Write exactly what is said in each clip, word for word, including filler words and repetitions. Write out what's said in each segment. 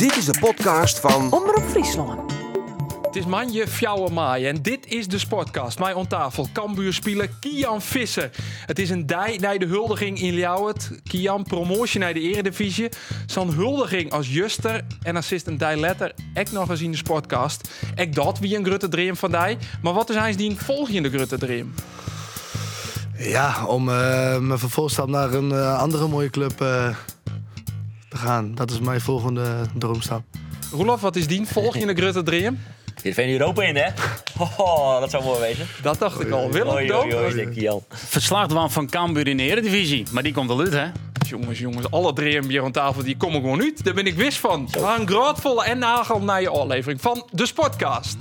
Dit is de podcast van Omroep Friesland. Het is manje fjouwe maai en dit is de Sportcast. Mij aan tafel Cambuurspeler Kian Visser. Het is een dij naar de huldiging in Ljouwert. Kian, promotie naar de eredivisie. Zo'n huldiging als juster en assistent dij letter. Ik nog eens in de Sportcast. Ik dat wie een grutte dream van dij. Maar wat is hij die volgende grutte dream? Ja, om uh, mijn vervolgstap naar een uh, andere mooie club uh, te gaan. Dat is mijn volgende droomstap. Roelof, wat is die volgende grutte dream? Dit vind je Europa in, hè? Oh, dat zou mooi wezen. Dat dacht ik al. Willem, Oei, oei, oei, denk je al. Verslagdwan van Cambuur in de eredivisie. Maar die komt al uit, hè? Jongens, jongens, alle dream hier aan tafel die komen gewoon uit. Daar ben ik wist van. Maar een grootvolle en nagel naar je aflevering van de Sportcast.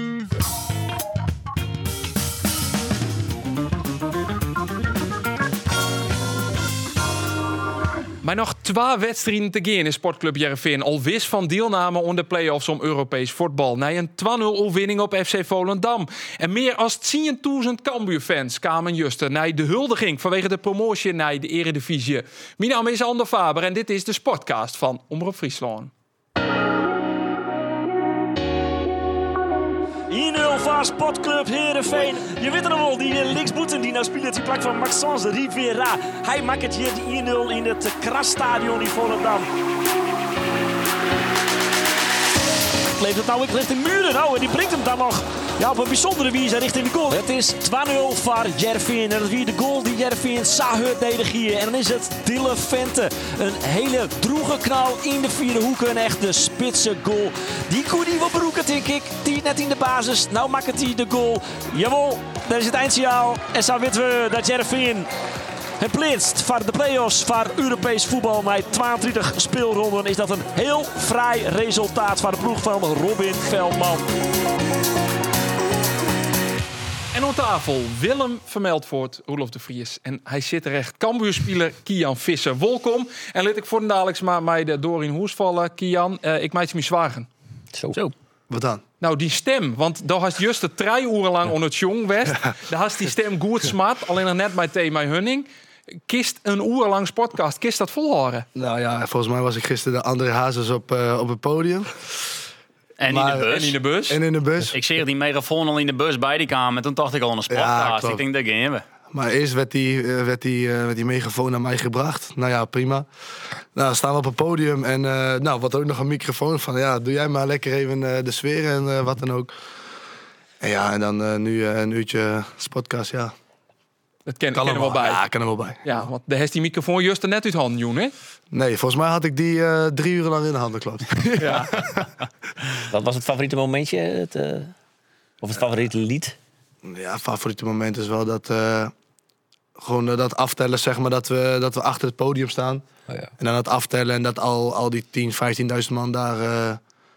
Maar nog twee wedstrijden te gaan in Sportclub Heerenveen. Al wist van deelname aan de play-offs om Europees voetbal. Na een twee nul overwinning op F C Volendam. En meer dan tienduizend Cambuur-fans kwamen juster naar de huldiging vanwege de promotie naar de eredivisie. Mijn naam is Ander Faber en dit is de Sportcast van Omroep Friesland. één nul voor Sportclub Heerenveen. Je weet er nog wel, die linksboeten die nou speelt die plak van Maxence Rivera. Hij maakt het hier die één nul in het Krasstadion in Volendam. Leeft het nou ook richting Muren? Nou, en die brengt hem dan nog ja, op een bijzondere wijze richting de goal. Het is twee nul voor Heerenveen. En dat is weer de goal die Heerenveen zou verdedigen. En dan is het Dille Vente. Een hele droege knal in de vierde hoek. Een echte spitse goal. Die koe die wil beroeken, denk ik. Die net in de basis. Nou maakt het hij de goal. Jawel, dat is het eindsignaal. En zo weten we dat Heerenveen het plaatst voor de play-offs voor Europees voetbal. Na tweeëntwintig speelronden is dat een heel fraai resultaat voor de ploeg van Robin Veldman. En aan tafel Willem Vermeldvoort, Roelof de Vries. En hij zit recht. Cambuurspeler Kian Visser. Welkom. En laat ik voor de dadelijks maar mij de door in hoes vallen, Kian. Uh, ik maak je me zwagen. Zo. Zo. Wat dan? Nou, die stem. Want daar had juist de drie uren lang on het jong west. Daar had die stem goed smat. Alleen nog net bij thema Hunning. Kist een uur lang podcast. Kist dat volhouden? Nou ja, volgens mij was ik gisteren de André Hazes op, uh, op het podium. En Maar- in de bus. En in de bus. En in de bus. Ik zie die megafoon al in de bus bij die kamer. Toen dacht ik al een Ja, Sportcast. klopt. Ik denk, dat gaan we. Maar eerst werd die, uh, werd, die, uh, werd die megafoon naar mij gebracht. Nou ja, prima. Nou, dan staan we op het podium. En uh, nou, wat ook nog een microfoon van... Ja, doe jij maar lekker even uh, de sfeer en uh, wat dan ook. En ja, en dan uh, nu uh, een uurtje podcast, ja. Dat ken, Kan ken er wel bij. Ja, kan er wel bij. Ja, want de heeft die microfoon juist er net uit handen, Joen, hè? Nee, volgens mij had ik die uh, drie uur lang in de handen, klopt. Ja. Wat was het favoriete momentje? Het, uh, of het favoriete lied? Ja, favoriete moment is wel dat... Uh, gewoon uh, dat aftellen, zeg maar, dat we, dat we achter het podium staan. Oh, ja. En dan het aftellen en dat al, al die tien, vijftienduizend man daar, uh,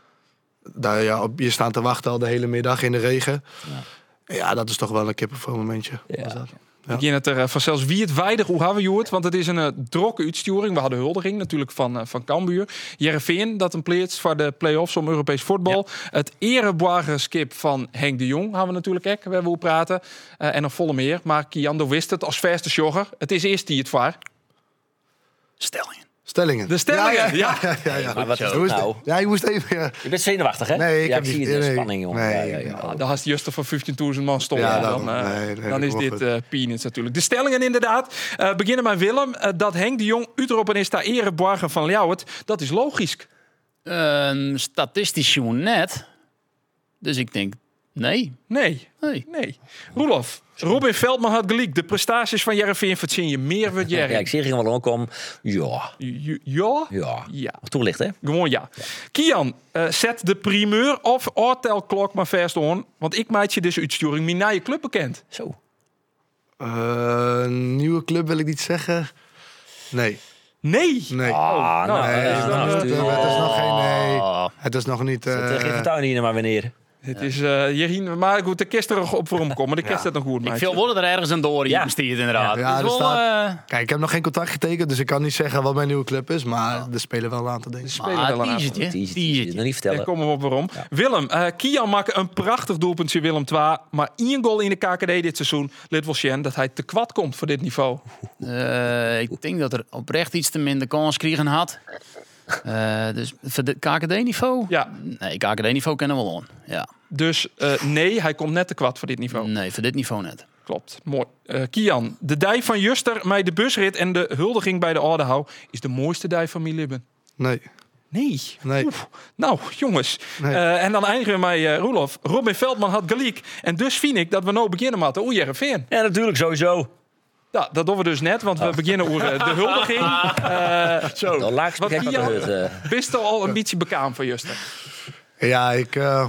daar ja, op je staan te wachten al de hele middag in de regen. Ja, ja dat is toch wel een kippenvel momentje. Ja. Was dat. We beginnen het er uh, vanzelfs wie het weidig hoe hebben we het, want het is een uh, drokke uitsturing. We hadden huldiging natuurlijk van, uh, van Cambuur. Heerenveen dat een plaats voor de play-offs om Europees voetbal. Ja. Het ereborgerskip van Henk de Jong hebben we natuurlijk ook. We hebben hoe praten uh, en nog volle meer. Maar Kian wist het als verste jogger. Het is eerst die het vaar. Stellingen. Stellingen. De stellingen, Ja, ja. ja, ja, ja. Maar wat is Hoe het is nou? het? Ja, je moest even... Ja. Je bent zenuwachtig, hè? Nee, ik ja, heb ik zie niet- het, de nee. spanning, jongen. Nee, ja, ja, ja. Ja, daar had juist voor vijftienduizend man stond. Ja, dan daarom. uh, Nee, nee, dan dat is klopt dit goed. uh, peanuts natuurlijk. De stellingen inderdaad. Uh, beginnen met Willem. Uh, dat Henk de Jong uitroepen is daar ereborger van Ljouwert. Dat is logisch. Uh, statistisch gewoon net. Dus ik denk, nee. Nee. Nee. Nee. Roelof. Robin Veldman had gelijk. De prestaties van Heerenveen verzin je meer wat Ja, jij. ik zie er wel ook om. Ja, Ja? Ja. ja. Ja. Toelicht, hè? Gewoon ja. Kian, uh, zet de primeur of oortelklok maar vast on. Want ik maak je dus uitsturing mijn naar je club bekend. Zo. Uh, een nieuwe club wil ik niet zeggen. Nee. Nee. Nee. Ah, nou, nee, is het, dan, is- uh, het, het is nog geen... Nee. Oh. Het is nog niet... Zet, uh, Uh, geef de tuin hier maar wanneer. Het is uh, hierheen, maar goed, de kist er op voor hem komen. De kist dat nog goed. Ik maatje. veel worden er ergens een door in Ja. bestiert inderdaad. Ja, Het er is wel, staat- eh, Kijk, ik heb nog geen contract getekend, dus ik kan niet zeggen wat mijn nieuwe club is. Maar er spelen wel een aantal dingen. Spelen maar wel een die is aantal. het, je. Die is Die is het het. nog niet Daar vertellen. komen we op waarom. Willem, uh, Kian maakt een prachtig doelpuntje Willem twee. Maar één goal in de K K D dit seizoen. Let wel zien dat hij te kwad komt voor dit niveau. Eh, ik denk dat er oprecht iets te minder kans kregen had. Uh, dus voor de K K D-niveau? Ja. Nee, K K D-niveau kennen we wel aan. Ja. Dus uh, nee, hij komt net te kwart voor dit niveau. Nee, voor dit niveau net. Klopt, mooi. Uh, Kian, de dij van Juster met de busrit en de huldiging bij de Ordehouw is de mooiste dij van Milibben. Nee. Nee. Nee. Oef. Nou, jongens. Nee. Uh, en dan eindigen we met uh, Roelof. Robin Veldman had gelijk. En dus vind ik dat we nou beginnen met de Oejerveen. Ja, natuurlijk, sowieso. Ja, dat doen we dus net, want we beginnen over de huldiging. Uh, Zo. Dan laag wat Kian, bist er al een beetje bekaam van Juster? Ja, ik, uh,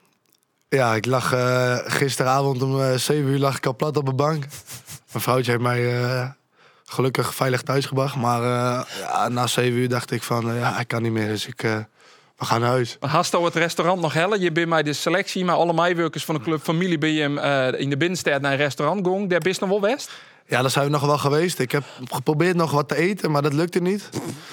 ja, ik lag uh, gisteravond om uh, zeven uur lag ik al plat op de bank. Mijn vrouwtje heeft mij uh, gelukkig veilig thuisgebracht. Maar uh, ja, na zeven uur dacht ik van, uh, ja, ik kan niet meer. Dus ik, uh, we gaan naar huis. Hasto het restaurant nog hellen? Je bent bij de selectie, maar alle meewerkers van de club familie ben je hem uh, in de binnenstad naar een restaurant gong. Daar bist nog wel west? Ja, daar zijn we nog wel geweest. Ik heb geprobeerd nog wat te eten, maar dat lukte niet.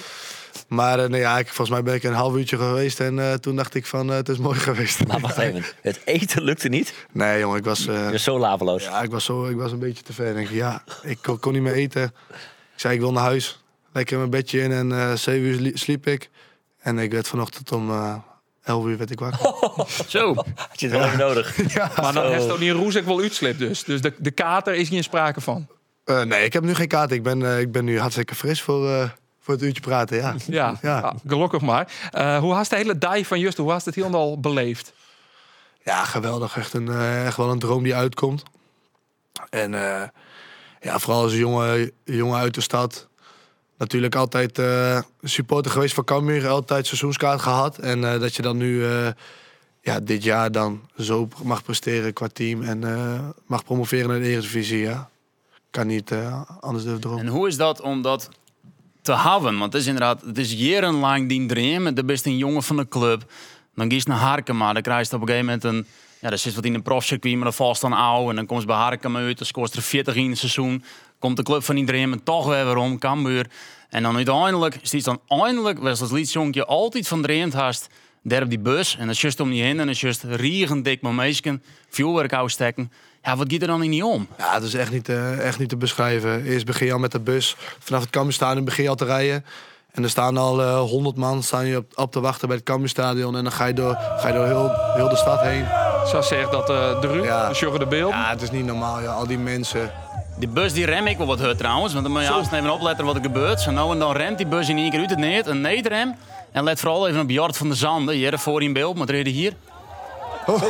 Maar uh, nee, ja, ik, volgens mij ben ik een half uurtje geweest en uh, toen dacht ik van, uh, het is mooi geweest. Maar wacht even, het eten lukte niet? Nee, jongen, ik was... Uh, Je was zo laveloos. Ja, ik was, zo, ik was een beetje te ver. Denk ik, ja, ik kon, kon niet meer eten. Ik zei, ik wil naar huis. Lekker mijn bedje in en uh, zeven uur sliep ik. En ik werd vanochtend om uh, elf uur werd ik wakker. Oh, zo, had je het wel even nodig. Ja. Maar dan heeft ook niet een roezek wel uitslip dus. Dus de, de kater is geen sprake van. Uh, nee, ik heb nu geen kaart. Ik ben, uh, ik ben nu hartstikke fris voor, uh, voor het uurtje praten, ja. Ja, ja. ja gelukkig maar. Uh, hoe hast de hele dag van Just, hoe hast het helemaal beleefd? Ja, geweldig. Echt, een, uh, echt wel een droom die uitkomt. En uh, ja, vooral als jongen, jongen uit de stad. Natuurlijk altijd uh, supporter geweest van Cambuur. Altijd seizoenskaart gehad. En uh, dat je dan nu uh, ja, dit jaar dan zo mag presteren qua team. En uh, mag promoveren naar de Eredivisie, ja. Kan niet uh, anders durven dromen. En hoe is dat om dat te hebben? Want het is inderdaad, het is jarenlang die dream. Dan best een jongen van de club. Dan ga je naar Harkema. Dan krijg je op een gegeven moment een... Ja, dat zit wat in een profcircuit, maar dan valt dan oud. En dan komt ze bij Harkema uit. Dan scoort er veertig in het seizoen. Komt de club van iedereen en toch weer waarom, Cambuur. En dan uiteindelijk, is het dan eindelijk, was als liedjonkje altijd van dreemd hast. Daar op die bus. En dan is just om die heen. En dan is just riegend dik met meisken. Vuurwerk uitstekken. Ja, wat gaat er dan niet om? Ja, dat is echt niet, uh, echt niet te beschrijven. Eerst begin je al met de bus. Vanaf het Cambuurstadion begin je al te rijden. En er staan al honderd uh, man staan je op, op te wachten bij het Cambuurstadion. En dan ga je door, ga je door heel, heel de stad heen. Zo zegt dat uh, de Ruud, Ja. de Sjogge de Beeld. Ja, het is niet normaal, ja. Al die mensen. Die bus die rem ik wel wat hut trouwens. Want dan moet je juist even opletten wat er gebeurt. Zo nou en dan remt die bus in één keer uit het neet. Een neetrem. En let vooral even op Jart van der Zanden. Hier voor in beeld, maar reden hier. Oh.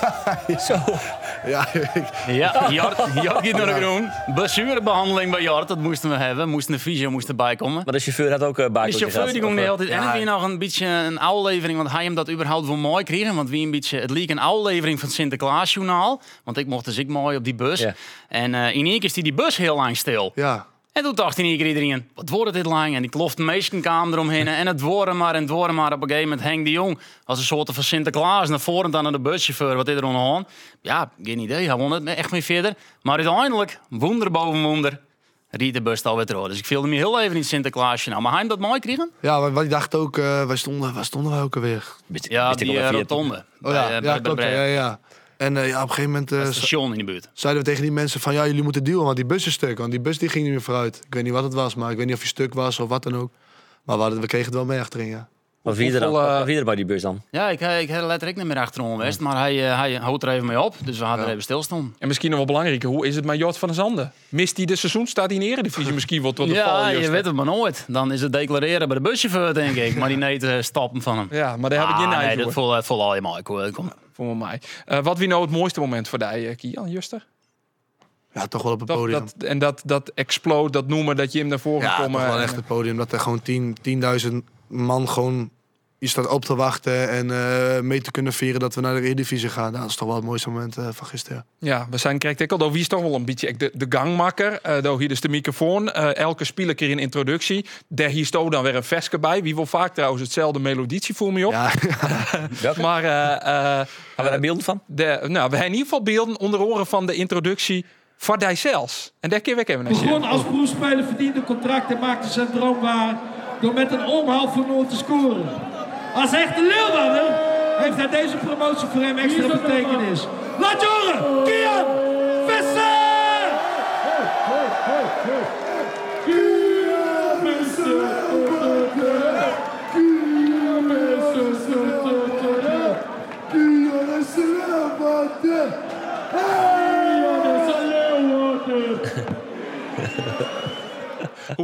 Zo. Ja, ik... Ja, Jart, Jart gaat naar de groen. Blessurebehandeling bij Jart, dat moesten we hebben. Moesten de fysio moest erbij komen. Maar de chauffeur had ook uh, De baartjes chauffeur die ging de hele tijd. En Ja. dan weer nog een beetje een aflevering, want hij hem dat überhaupt wel mooi kregen. Want wie een beetje, het leek een aflevering van het Sinterklaasjournaal. Want ik mocht dus ik mooi op die bus. Ja. En uh, in één keer is die, die bus heel lang stil. ja. En toen dacht in één keer iedereen, wat wordt dit lang? En die klopt de meestenkamer eromheen. En het worden maar en het worden maar. Op een gegeven moment Henk de Jong als een soort van Sinterklaas naar voren dan naar de buschauffeur. Wat is er aan? Ja, geen idee. Hij won het echt mee verder. Maar uiteindelijk, wonder boven wonder, riet de bus alweer terug. Dus ik voelde me heel even in Sinterklaasje. Nou, maar hij hem dat mooi kregen? Ja, maar wij dachten ook, uh, wij stonden, waar stonden wij ook alweer? Ja, die uh, rotonde. Oh Bij, ja, uh, ja, bij- klopt. bij- Ja, ja. En uh, ja, op een gegeven moment uh, Het station in de buurt. zeiden we tegen die mensen van... ja, jullie moeten duwen, want die bus is stuk. Want die bus die ging niet meer vooruit. Ik weet niet wat het was, maar ik weet niet of hij stuk was of wat dan ook. Maar we, hadden, we kregen het wel mee achterin, ja. Wat vierde dan? Hoeveel, uh, Wat vierde bij die bus dan? Ja, ik, ik had letterlijk niet meer achterom geweest. Maar hij, uh, hij houdt er even mee op. Dus we hadden Ja. er even stilstaan. En misschien nog wel belangrijker, hoe is het met Jort van der Zanden? Mist hij de seizoenstart in de Eredivisie misschien wel tot de val? Ja, je Just? weet het maar nooit. Dan is het declareren bij de buschauffeur, denk ik. Maar die neet uh, stappen van hem. Ja, maar daar heb ik geen Ah, neiging nee, dat voor. voel, uh, voel al helemaal. Ik hoor- kom. Voor mij. Uh, wat wie nou het mooiste moment voor die, uh, Kian, Juster? Ja, toch wel op het Dat, podium. dat, en dat, dat explode, dat noemen, dat je hem naar voren Ja, komen. toch wel en- echt het podium. Dat er gewoon tien, tienduizend man gewoon... je staat op te wachten en uh, mee te kunnen vieren dat we naar de Eredivisie gaan. Nou, dat is toch wel het mooiste moment uh, van gisteren. Ja, we zijn krijgt ik al. Wie is toch wel een beetje de, de gangmakker. Uh, door hier dus de microfoon. Uh, elke speler keer een introductie. Daar hier stoot dan weer een veske bij. Wie wil vaak trouwens hetzelfde melodietje, voel me op. Ja, Welke? Maar uh, uh, Gaan we daar beelden van? de, nou, we hebben in ieder geval beelden onder oren van de introductie van die zelfs. En daar kun ik even naar zien. Begon als proefspeler, verdiende contract en maakte zijn droom waar door met een onhalve nul te scoren. Als echte Leeuwarden heeft hij deze promotie voor hem extra betekenis. Laat je horen, Kian Visser! Kian Visser!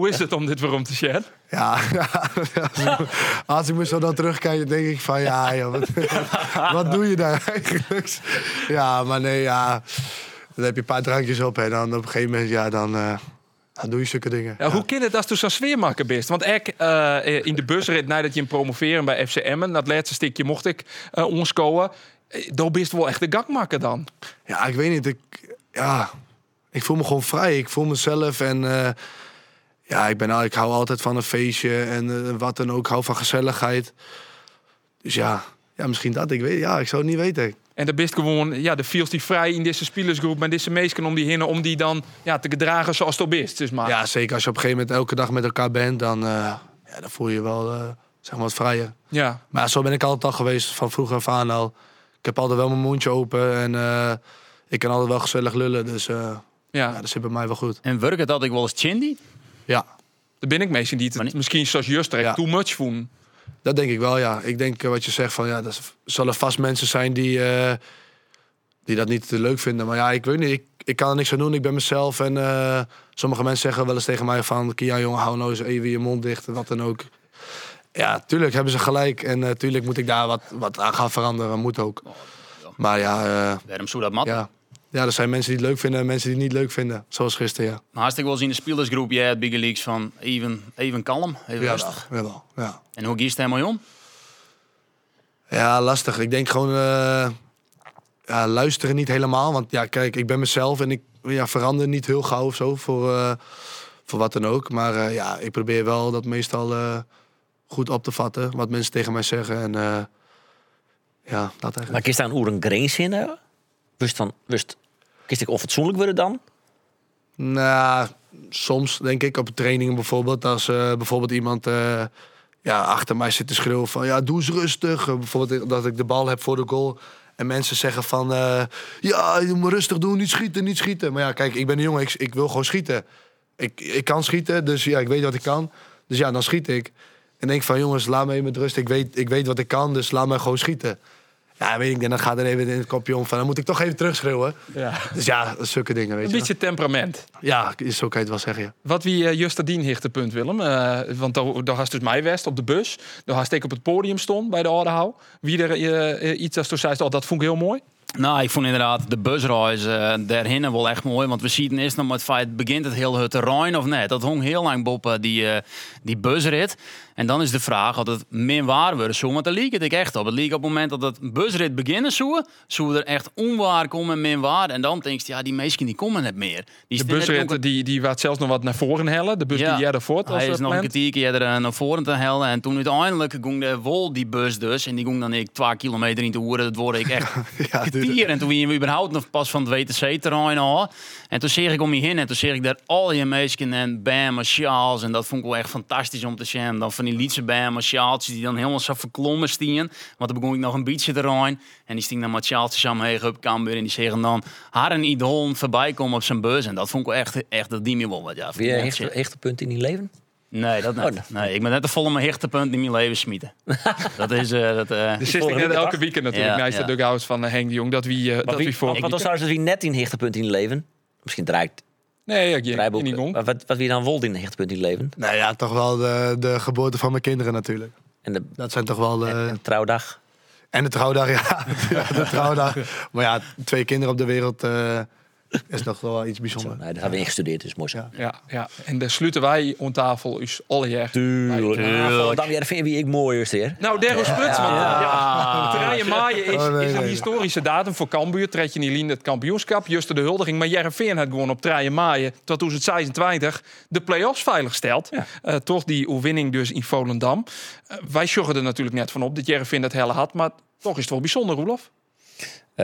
Hoe is het om dit waarom te sharen? Ja, ja, als ik me zo dan terugkijk, denk ik van ja, joh, wat, wat doe je daar eigenlijk? Ja, maar nee, ja, dan heb je een paar drankjes op en dan op een gegeven moment, ja, dan, uh, dan doe je zulke dingen. Ja, Ja. Hoe kan het als je zo'n sfeermaker bent? Want ik, uh, in de busrit, nadat je hem promoveren bij F C Emmen, dat laatste stukje mocht ik uh, onskoen. Daar bist wel echt de gakmaker dan. Ja, ik weet niet, ik, ja, ik voel me gewoon vrij, ik voel mezelf en... Uh, Ja, ik, ben, ik hou altijd van een feestje en uh, wat dan ook. Ik hou van gezelligheid. Dus ja, ja, misschien dat. Ik weet, ja, ik zou het niet weten. En dan bist gewoon, ja, de feels die vrij in deze spielersgroep met deze meesken om die hinnen, om die dan ja, te gedragen zoals het bist. Dus maar. Ja, zeker. Als je op een gegeven moment elke dag met elkaar bent, dan, uh, ja, dan voel je je wel uh, zeg maar wat vrijer. Ja. Maar zo ben ik altijd al geweest, van vroeger af aan al. Ik heb altijd wel mijn mondje open en uh, ik kan altijd wel gezellig lullen. Dus uh, ja. ja, dat zit bij mij wel goed. En werkt het dat ik wel eens Chindy? Ja. Daar ben ik meestal die het misschien zoals Juster Ja. too much voelen. Dat denk ik wel, ja. Ik denk uh, wat je zegt van ja, er zullen vast mensen zijn die, uh, die dat niet leuk vinden. Maar ja, ik weet niet, ik, ik kan er niks aan doen. Ik ben mezelf en uh, sommige mensen zeggen wel eens tegen mij van Kia, jongen, hou nou eens even je mond dicht en wat dan ook. Ja, tuurlijk hebben ze gelijk en uh, tuurlijk moet ik daar wat, wat aan gaan veranderen. Moet ook. Maar ja, uh, Waarom zou dat mat? ja. Ja, er zijn mensen die het leuk vinden en mensen die het niet leuk vinden. Zoals gisteren, ja. Maar hartstikke wel eens in de spielersgroep, jij het Big Leagues van even, even kalm, even Ja, rustig. wel, wel, ja. En hoe kiest hij mooi om? Ja, lastig. Ik denk gewoon uh, ja, luisteren niet helemaal. Want ja, kijk, ik ben mezelf en ik ja, verander niet heel gauw of zo voor, uh, voor wat dan ook. Maar uh, ja, ik probeer wel dat meestal uh, goed op te vatten. Wat mensen tegen mij zeggen. En uh, ja, dat eigenlijk. Maar kies daar een oer een grens in? Hè? Wist dan, wist, kies ik onfatsoenlijk worden dan? Nou, soms denk ik op trainingen bijvoorbeeld. Als uh, bijvoorbeeld iemand uh, ja, achter mij zit te schreeuwen van... ja, doe eens rustig. Uh, bijvoorbeeld dat ik de bal heb voor de goal. En mensen zeggen van... Uh, ja, je moet rustig doen, niet schieten, niet schieten. Maar ja, kijk, ik ben een jongen, ik, ik wil gewoon schieten. Ik, ik kan schieten, dus ja, ik weet wat ik kan. Dus ja, dan schiet ik. En denk van, jongens, laat me even met rust. Ik weet, ik weet wat ik kan, dus laat me gewoon schieten. Ja, weet ik, en dan gaat er even in het kopje om van... dan moet ik toch even terugschreeuwen. Ja. Dus ja, zulke dingen, weet Een je. beetje temperament. Ja, zo kan je het wel zeggen, ja. Wat wie uh, Juster Dien hichtepunt, Willem. Uh, want daar, daar had dus mij West op de bus. Daar had ik op het podium stond bij de Oudehout. Wie er uh, uh, iets als toen zei, oh, dat vond ik heel mooi. Nou, ik vond inderdaad de busreis uh, daarheen wel echt mooi. Want we zien eerst nog met het feit, begint het heel het terrein of net? Dat hong heel lang boven die, uh, die busrit. En dan is de vraag of het meer waar wordt. Zo, want daar liep het ik echt op. Het liep op het moment dat het busrit beginnen zou, zou er echt onwaar komen en meer waar. En dan denk je, ja, die meesten die komen net meer. Die De busrit die, die werd zelfs nog wat naar voren hellen. De bus ja, die jij ervoor was. hij is nog een kwartiertje er naar voren te hellen. En toen uiteindelijk ging de wol die bus dus. En die ging dan ik twee kilometer in te hoeren. Dat word ik echt Ja, kwartier. En toen ging we überhaupt nog pas van het W T C-terrein al. En toen zeg ik om je heen. En toen zeg ik daar al je meisjes en bam, sjaals. En dat vond ik wel echt fantastisch om te zien. Dan van die liedse bam, sjaaltjes die dan helemaal zo verklommen stien. Want dan begon ik nog een beetje terrein. En die stien dan met sjaaltjes aan me heen op Cambuur. En die zeggen dan haar een idool voorbij komen op zijn bus. En dat vond ik wel echt, echt dat die me wel wat. Ja, Heb je een hechte, hechte punt in je leven? Nee, dat niet. Oh, nee. Nee, ik ben net de volle mijn hechtepunt in mijn leven smieten. dat is... Uh, dat, uh, Dus zit ik net elke weekend natuurlijk. Ja, naast ja. de dugout van uh, Henk de Jong. Dat wie, uh, dat wie voor. Wat was trouwens wie net in hechte in je leven? Misschien draait Nee, ik het niet om. Wat, wat wie dan wel in hechte in je leven? Nou ja, toch wel de, de geboorte van mijn kinderen natuurlijk. En de, Dat zijn toch wel... De, en, en de trouwdag? en de trouwdag, ja. ja, de trouwdag. Maar ja, twee kinderen op de wereld uh, is nog wel iets bijzonders. Nee, dat hebben we ingestudeerd, dus mooi zo. Ja. Ja, ja. En dan sluiten wij aan tafel is alle jaar. Tuurlijk. Tuurlijk. Dan weer vind wie ik mooi is hier. Nou, Derro Spruts, want ja. Ja. Treien maaien is, Oh, nee, is een nee. historische datum voor Cambuur. Tred je niet in het kampioenschap, juist de huldiging. Maar Jereveen had gewoon op Treien maaien tot twintig zesentwintig de play-offs veiligsteld. Ja. Uh, toch die overwinning dus in Volendam. Uh, wij sjoggen er natuurlijk net van op dat Jereveen dat helle had. Maar toch is het wel bijzonder, Roelof? Uh,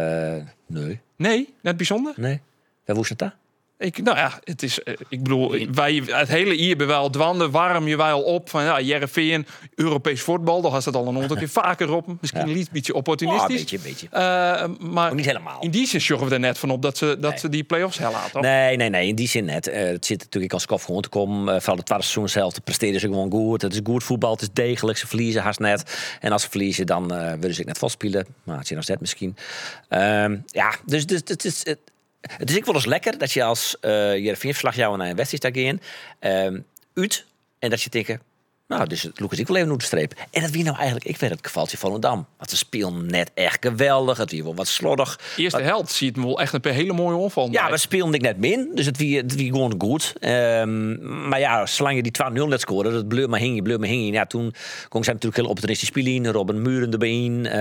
nee. Nee, net bijzonder? Nee. Waar woest het daar? Ik, nou ja, het is, uh, ik bedoel, wij, het hele jaar bij wel dwanden, warm je wel op van ja, Jereveen, Europees voetbal, daar had het al een honderd keer vaker op. Misschien Ja. een beetje Oh, opportunistisch. een beetje, een beetje. Uh, maar Ook niet helemaal. in die zin sjoggen we er net van op dat ze, dat Nee. ze die play-offs hel hadden. toch? Nee, nee, nee, in die zin net. Uh, het zit natuurlijk als kof gewoon te komen. Uh, vooral de tweede seizoen zelf, presteren ze gewoon goed. Het is goed voetbal, het is degelijk. Ze verliezen haast net. En als ze verliezen, dan uh, willen ze net vastspelen. Maar het is nog net misschien. Um, ja, dus, dus het is... Het, Het is ook wel eens lekker dat je als uh, Jereveen verslagjouwer naar een wedstrijd gaat gaan. Um, uit. En dat je denkt, nou, dus Lucas ik wel even naar de streep. En dat wie nou eigenlijk, ik weet het gevaltje van Volendam. Want ze spelen net echt geweldig. Het wie wel wat slordig. Eerste wat... helft ziet hem wel echt een hele mooie onval. Ja, we speelden ik net min. Dus het wie, het wie gewoon goed. Um, maar ja, zolang je die twee nul net scoorde, dat bleu maar hing je, bleu maar hing je. Ja, toen kon zij natuurlijk heel opportunistisch spelen. Robin Muren erbij in. Uh,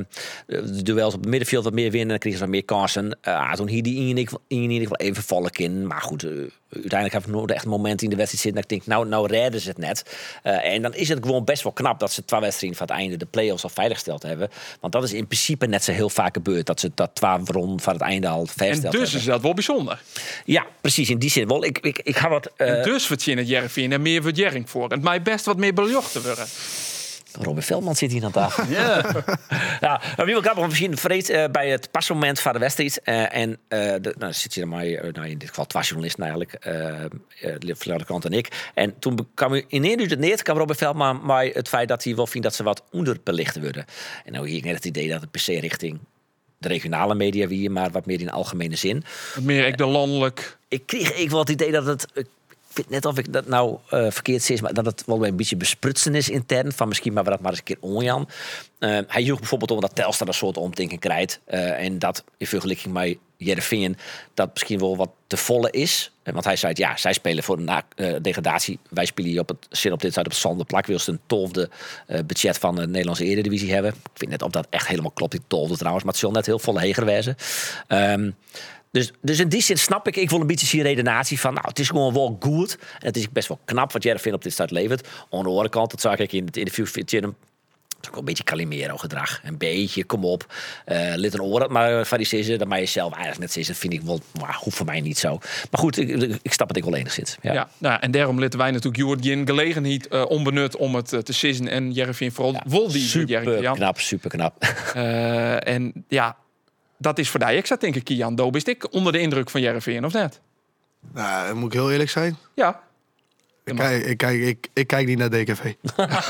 de duels op het middenveld wat meer winnen. Dan kregen ze wat meer kansen. Uh, toen hier die in ik wel even vallen in. Maar goed, uh, uiteindelijk heb ik nooit echt een moment in de wedstrijd zitten dat ik denk, nou, nou redden ze het net. Uh, en dan is het gewoon best wel knap dat ze twee wedstrijden van het einde de play-offs al veiliggesteld hebben. Want dat is in principe net zo heel vaak gebeurd. Dat ze dat twee ronden van het einde al veiligsteld hebben. En dus is dat wel bijzonder. Ja, precies. In die zin wel. Ik, ik, ik ga wat... Uh... En dus wat je in het Jervin en meer waardering voor. Het mij best wat meer beljocht te worden. Robin Veldman zit hier aan tafel. Ja. Ja, maar wie wel grappig, misschien vreed uh, bij het pasmoment van de wedstrijd. Uh, en uh, de, nou, zit je er maar, uh, nou, in dit geval twee journalisten eigenlijk, uh, uh, Vlaanderen Krant en ik. En toen kwam u in één uur het neer, kwam Robin Veldman maar het feit dat hij wel vindt dat ze wat onderbelicht worden. En nou hier ik net het idee dat het per se richting de regionale media wie, maar wat meer in algemene zin. Wat meer ik de landelijk. Ik kreeg ik wel het idee dat het. Uh, Ik vind net of ik dat nou uh, verkeerd is, maar dat het wel een beetje besprutsen is intern. Van misschien maar we dat maar eens een keer onjan. Uh, hij joeg bijvoorbeeld om dat Telstar een soort omdenking krijgt. Uh, en dat in vergelijking met Jereveen dat misschien wel wat te volle is. Uh, want hij zei, ja, zij spelen voor de uh, degradatie. Wij spelen hier op het zin op dit uit op het zande plak. Wil ze een tolfde uh, budget van de Nederlandse Eredivisie hebben. Ik vind net of dat echt helemaal klopt, die tolfde trouwens. Maar het zal net heel volle heger wezen. Um, Dus, dus in die zin snap ik, ik wil een beetje die redenatie van, nou, het is gewoon wel goed. En het is best wel knap wat Jereveen op dit start levert. Aan de andere kant, dat zag ik in het interview, vind je hem ook een beetje Calimero-gedrag. Een beetje, kom op, uh, lid een oor, maar van die zeggen, dat mij zelf eigenlijk net zeggen, vind ik wel, maar hoeft voor mij niet zo. Maar goed, ik, ik snap het ik wel enigszins. Ja, ja nou, en daarom litten wij natuurlijk Jord geen gelegenheid uh, onbenut om het uh, te sissen en Jereveen vooral ja, wil die. Super knap, super knap. Uh, en ja. Dat is voor die extra, denk ik, Kian Doop. Is ik onder de indruk van Jereveen, of net? Nou, moet ik heel eerlijk zijn? Ja. Ik kijk, ik, kijk, ik, ik kijk niet naar D K V.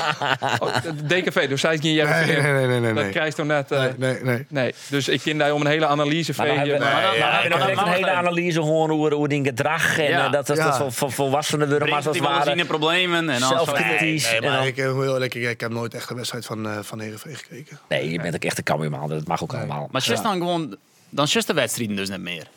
Oh, D K V, dus zij is geen Jereveen. Nee, nee, nee, nee. Dat nee. krijgt toch net... Uh, nee, nee, nee. nee. Dus ik ken daar om een hele analyse maar dan hebben we, nee, maar dan, ja, dan hebben we nog een hele analyse gewoon hoe, hoe die gedrag en ja. uh, dat, dat, ja. dat voor, voor volwassenen worden, maar zoals waren problemen en zelfkritisch. Nee, nee, maar dan, ik, heel eerlijk, ik, ik heb nooit echt een wedstrijd van, uh, van Heerenveen gekeken. Nee, je bent ook echt een Cambuurman, dat mag ook nee. allemaal. Maar ja. dan gewoon, dan is de wedstrijden dus niet meer.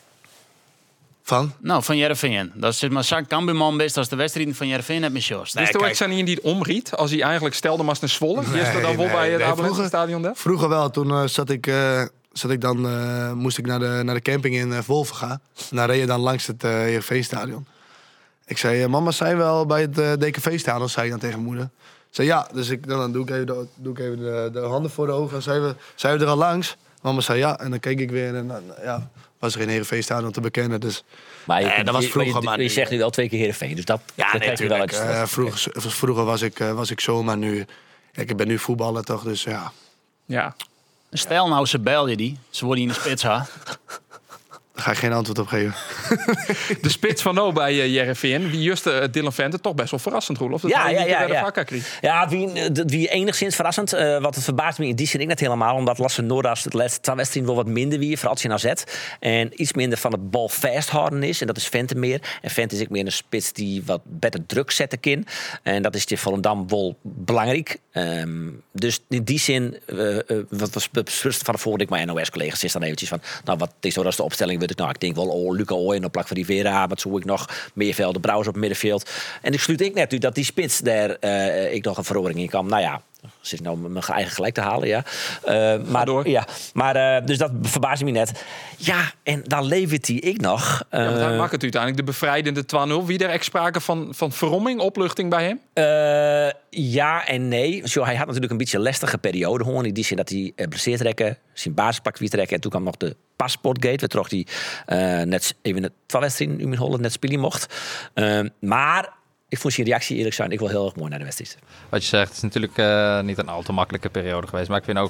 Van? Nou, van Jereveen. Dat is maar Sjaak Cambuurman best als de wedstrijden van Jereveen net met Sjors. Dus toen ik zijn die het omriet, als hij eigenlijk stelde maar een Zwolle. Nee, is er dan wel nee, bij het nee, Abelensche stadion daar? Vroeger wel, toen uh, zat ik, uh, zat ik dan, uh, moest ik naar de, naar de camping in uh, Wolven gaan. En dan reed je dan langs het uh, Heerenveen stadion. Ik zei, uh, mama, zijn we al bij het uh, D K V stadion, zei ik dan tegen moeder. Ik zei ja, dus ik, dan, dan doe ik even, de, doe ik even de, de handen voor de ogen en zijn we, zijn we er al langs? Mama zei ja, en dan keek ik weer en dan ja, was er geen Heerenveen stadion te bekennen, dus... Maar je, eh, dat was vroeger, maar je, maar je zegt nu al twee keer Heerenveen, dus dat, ja, dat nee, krijg je wel eens. Uh, vroeger, vroeger was ik, uh, was ik zo, maar nu... Ja, ik ben nu voetballer toch, dus ja. Ja. Stel nou, ze bel je die, ze worden in de spits, ha. Daar ga ik geen antwoord op geven. De spits van nou bij uh, Jereveen, wie juist uh, Dylan Vente, toch best wel verrassend, Roelof. Dat ja, ja, ja. Ja, ja. ja wie, wie enigszins verrassend. Uh, wat het verbaast me in die zin ik net helemaal. Omdat Lasse Noordas het laatste twee wedstrijden wel wat minder wie, vooral als je nou zet. En iets minder van het bal vasthouden is. En dat is Vente meer. En Vente is ook meer een spits die wat beter druk zetten kan. En dat is in Volendam wel belangrijk. Um, dus in die zin, uh, uh, wat was bewust van de vorige ik mijn N O S-collega's is dan eventjes van, nou wat is nou als de opstelling weet ik nou, ik denk wel oh, Luca Ooyen op plak van Rivera, wat zoek ik nog, Meerveld, Brouwers op middenveld. En ik sluit ik net u dat die spits daar uh, ik nog een verhoring in kan. Nou ja, zit nou mijn eigen gelijk te halen, ja. Uh, maar door. Ja, maar uh, dus dat verbaast me net. Ja, en dan levert hij ik nog. Uh, ja, want hij maakt het uiteindelijk de bevrijdende twee nul. Wie er echt sprake van, van verromming, opluchting bij hem? Uh, ja en nee. Zo, hij had natuurlijk een beetje een lastige periode. Gewoon in die zin dat hij uh, blesseerd trekken, zijn basispak weer trekken. En toen kwam nog de passportgate, waar toch hij uh, net even het twee wedstrijden in Holland net spelen mocht. Uh, maar ik vond zijn reactie eerlijk zijn, ik wil heel erg mooi naar de wedstrijd. Wat je zegt, het is natuurlijk uh, niet een al te makkelijke periode geweest. Maar ik vind ook...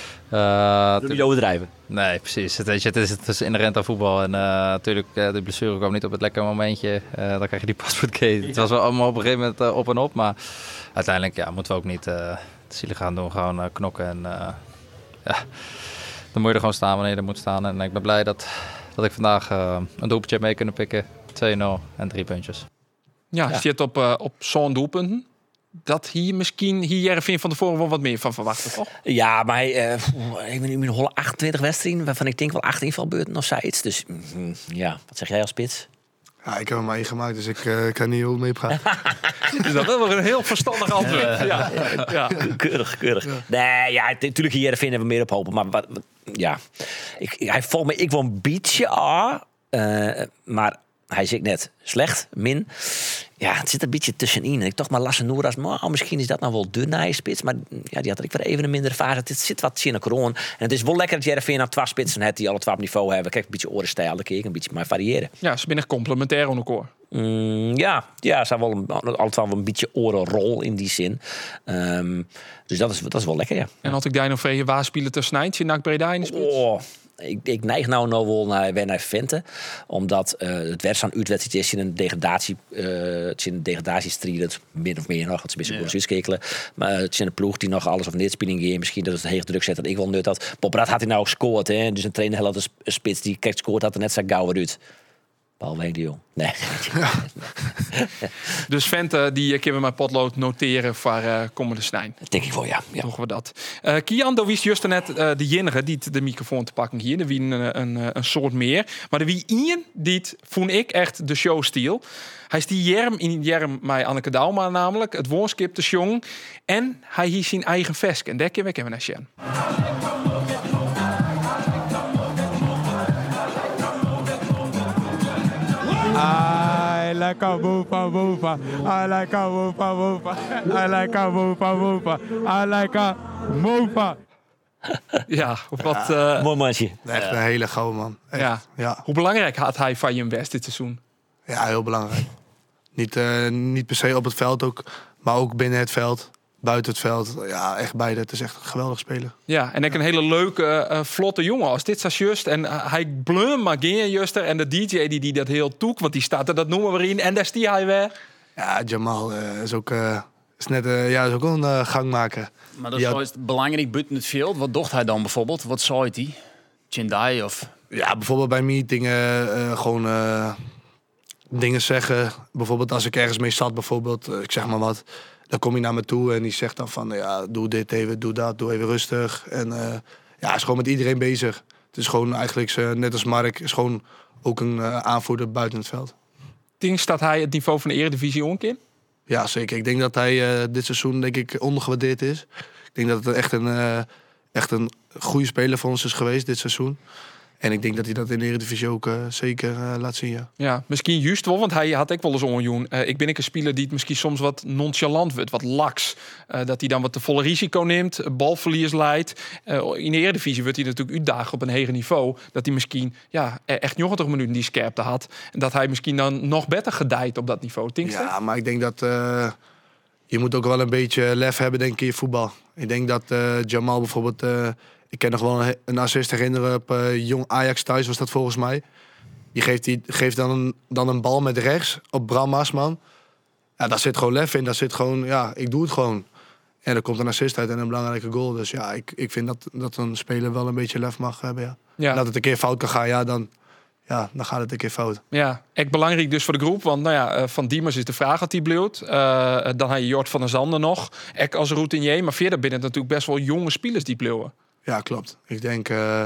Uh, Doe je overdrijven? Nee, precies. Het, het, is, het is inherent aan voetbal. En uh, natuurlijk, uh, de blessure kwam niet op het lekkere momentje. Uh, dan krijg je die paspoortgate. Ja. Het was wel allemaal op een gegeven moment uh, op en op. Maar uiteindelijk ja, moeten we ook niet uh, te zielig gaan doen. Gewoon uh, knokken. En uh, ja, dan moet je er gewoon staan wanneer je er moet staan. En ik ben blij dat, dat ik vandaag uh, een doelpuntje mee kunnen pikken. twee nul en drie puntjes. Ja, Ja. zit op, uh, op zo'n doelpunten. Dat hier misschien hier Jervin van tevoren wel wat meer van verwachten, toch? Ja, maar hij, uh, ik ben nu in holle achtentwintig wedstrijden, waarvan ik denk wel acht invalbeurten of zoiets. Dus mm, ja, wat zeg jij als spits? Ja, ik heb hem maar meegemaakt, dus ik uh, kan niet heel mee praten. Is dat wel weer een heel verstandig antwoord. Ja, ja, ja. Keurig, keurig. Ja. Nee, ja, natuurlijk hier vinden we meer op hopen. Maar wat, wat, ja, ik, hij volgt me ik wel een beetje aan, uh, maar hij zit net slecht, min. Ja, het zit een beetje tussenin. Ik toch maar Lasse Noeras, maar misschien is dat nou wel de nijspits. Maar ja, die had ik weer even een mindere fase. Het zit wat in de kroon. En het is wel lekker dat Jervin aan twee spitsen heeft die alle twee op niveau hebben. Kijk, een beetje orenstijl, dan kun je een beetje maar variëren. Ja, ze zijn echt complementair aan elkaar. Mm, ja, ja, ze hebben wel een, altijd wel een beetje orenrol in die zin. Um, dus dat is, dat is wel lekker, ja. En had ik daar nog veel waar spelen tussen Nijntje en N A C Breda in de spits? Oh. Ik, ik neig nou nog wel naar, weer naar Vente. Omdat uh, het werd zo'n uitwedstrijd is in een degradatie. Uh, het is in een degradatiestrijd. Min of meer nog. Het is een beetje ja. uitskekelen. Maar het is een ploeg die nog alles of niet spinning geeft. Misschien dat het heel druk zet dat ik wel nut had. Bob Rad had hij nou gescoord. Hè? Dus een trainer had een spits die kijk scoort had er net zo gauw uit. Behalve de jong. Nee. Ja. Dus Vente, die kunnen we mijn potlood noteren voor uh, komende snijn. Dat denk ik wel, ja. ja. Doen we dat. Uh, Kian, daar wist juist net uh, de enige die de microfoon te pakken hier. Er wie een, een, een soort meer. Maar er wie Ian, die vond ik echt de showstijl. Hij is die Jerm in Jerm met Anneke Dauma namelijk. Het woonskip te jong. En hij heeft zijn eigen vesk. En daar kunnen we naar zien. I like a woofa woofa. I like a woofa woofa. I like a woofa woofa. I like a woofa. Ja, wat... Uh, Mooi maatje. Echt ja. een hele gouden man. Echt. Ja. Ja. Hoe belangrijk had hij van je best dit seizoen? Ja, heel belangrijk. Niet, uh, niet per se op het veld ook, maar ook binnen het veld. Buiten het veld, ja, echt beide. Het is echt een geweldig speler. Ja, en ik een hele leuke, uh, vlotte jongen als dit is just. En uh, hij blum maar geen juster. En de D J die, die dat heel toek, want die staat er, dat noemen we erin. En daar stier hij weer. Ja, Jamal uh, is ook, uh, is net, uh, ja, is ook een uh, gangmaker. Maar dat is had... belangrijk buiten het veld. Wat docht hij dan bijvoorbeeld? Wat zei hij? Chindai of... Ja, bijvoorbeeld bij meetingen uh, gewoon uh, dingen zeggen. Bijvoorbeeld als ik ergens mee zat, bijvoorbeeld, uh, ik zeg maar wat... Dan kom je naar me toe en die zegt dan van, ja, doe dit even, doe dat, doe even rustig. En uh, ja, hij is gewoon met iedereen bezig. Het is gewoon eigenlijk, uh, net als Mark, is gewoon ook een uh, aanvoerder buiten het veld. Denk dat hij het niveau van de Eredivisie omkent? Ja, zeker. Ik denk dat hij uh, dit seizoen denk ik ondergewaardeerd is. Ik denk dat het echt een, uh, echt een goede speler voor ons is geweest dit seizoen. En ik denk dat hij dat in de Eredivisie ook uh, zeker uh, laat zien, ja. Ja, misschien juist wel, want hij had ik wel eens onjoen. Uh, ik ben ik een speler die het misschien soms wat nonchalant wordt, wat laks. Uh, dat hij dan wat te volle risico neemt, balverlies leidt. Uh, in de Eredivisie wordt hij natuurlijk uitdagen op een hoger niveau. Dat hij misschien ja, echt negentig minuten die scherpte had. En dat hij misschien dan nog beter gedijt op dat niveau. Denk je? Ja, maar ik denk dat... Uh, je moet ook wel een beetje lef hebben, denk ik, in je voetbal. Ik denk dat uh, Jamal bijvoorbeeld... Uh, Ik kan nog wel een, een assist herinneren op uh, jong Ajax thuis, was dat volgens mij. Die geeft, die, geeft dan, een, dan een bal met rechts op Bram Marsman. Ja, daar zit gewoon lef in. Daar zit gewoon, ja, ik doe het gewoon. En er komt een assist uit en een belangrijke goal. Dus ja, ik, ik vind dat, dat een speler wel een beetje lef mag hebben, ja. Ja. En dat het een keer fout kan gaan, ja, dan, ja, dan gaat het een keer fout. Ja, echt belangrijk dus voor de groep. Want nou ja, Van Diemers is de vraag wat hij bleef. Uh, dan had je Jort van der Zanden nog. Ik als routinier. Maar verder binnen het natuurlijk best wel jonge spelers die bleven. Ja, klopt. Ik denk, uh,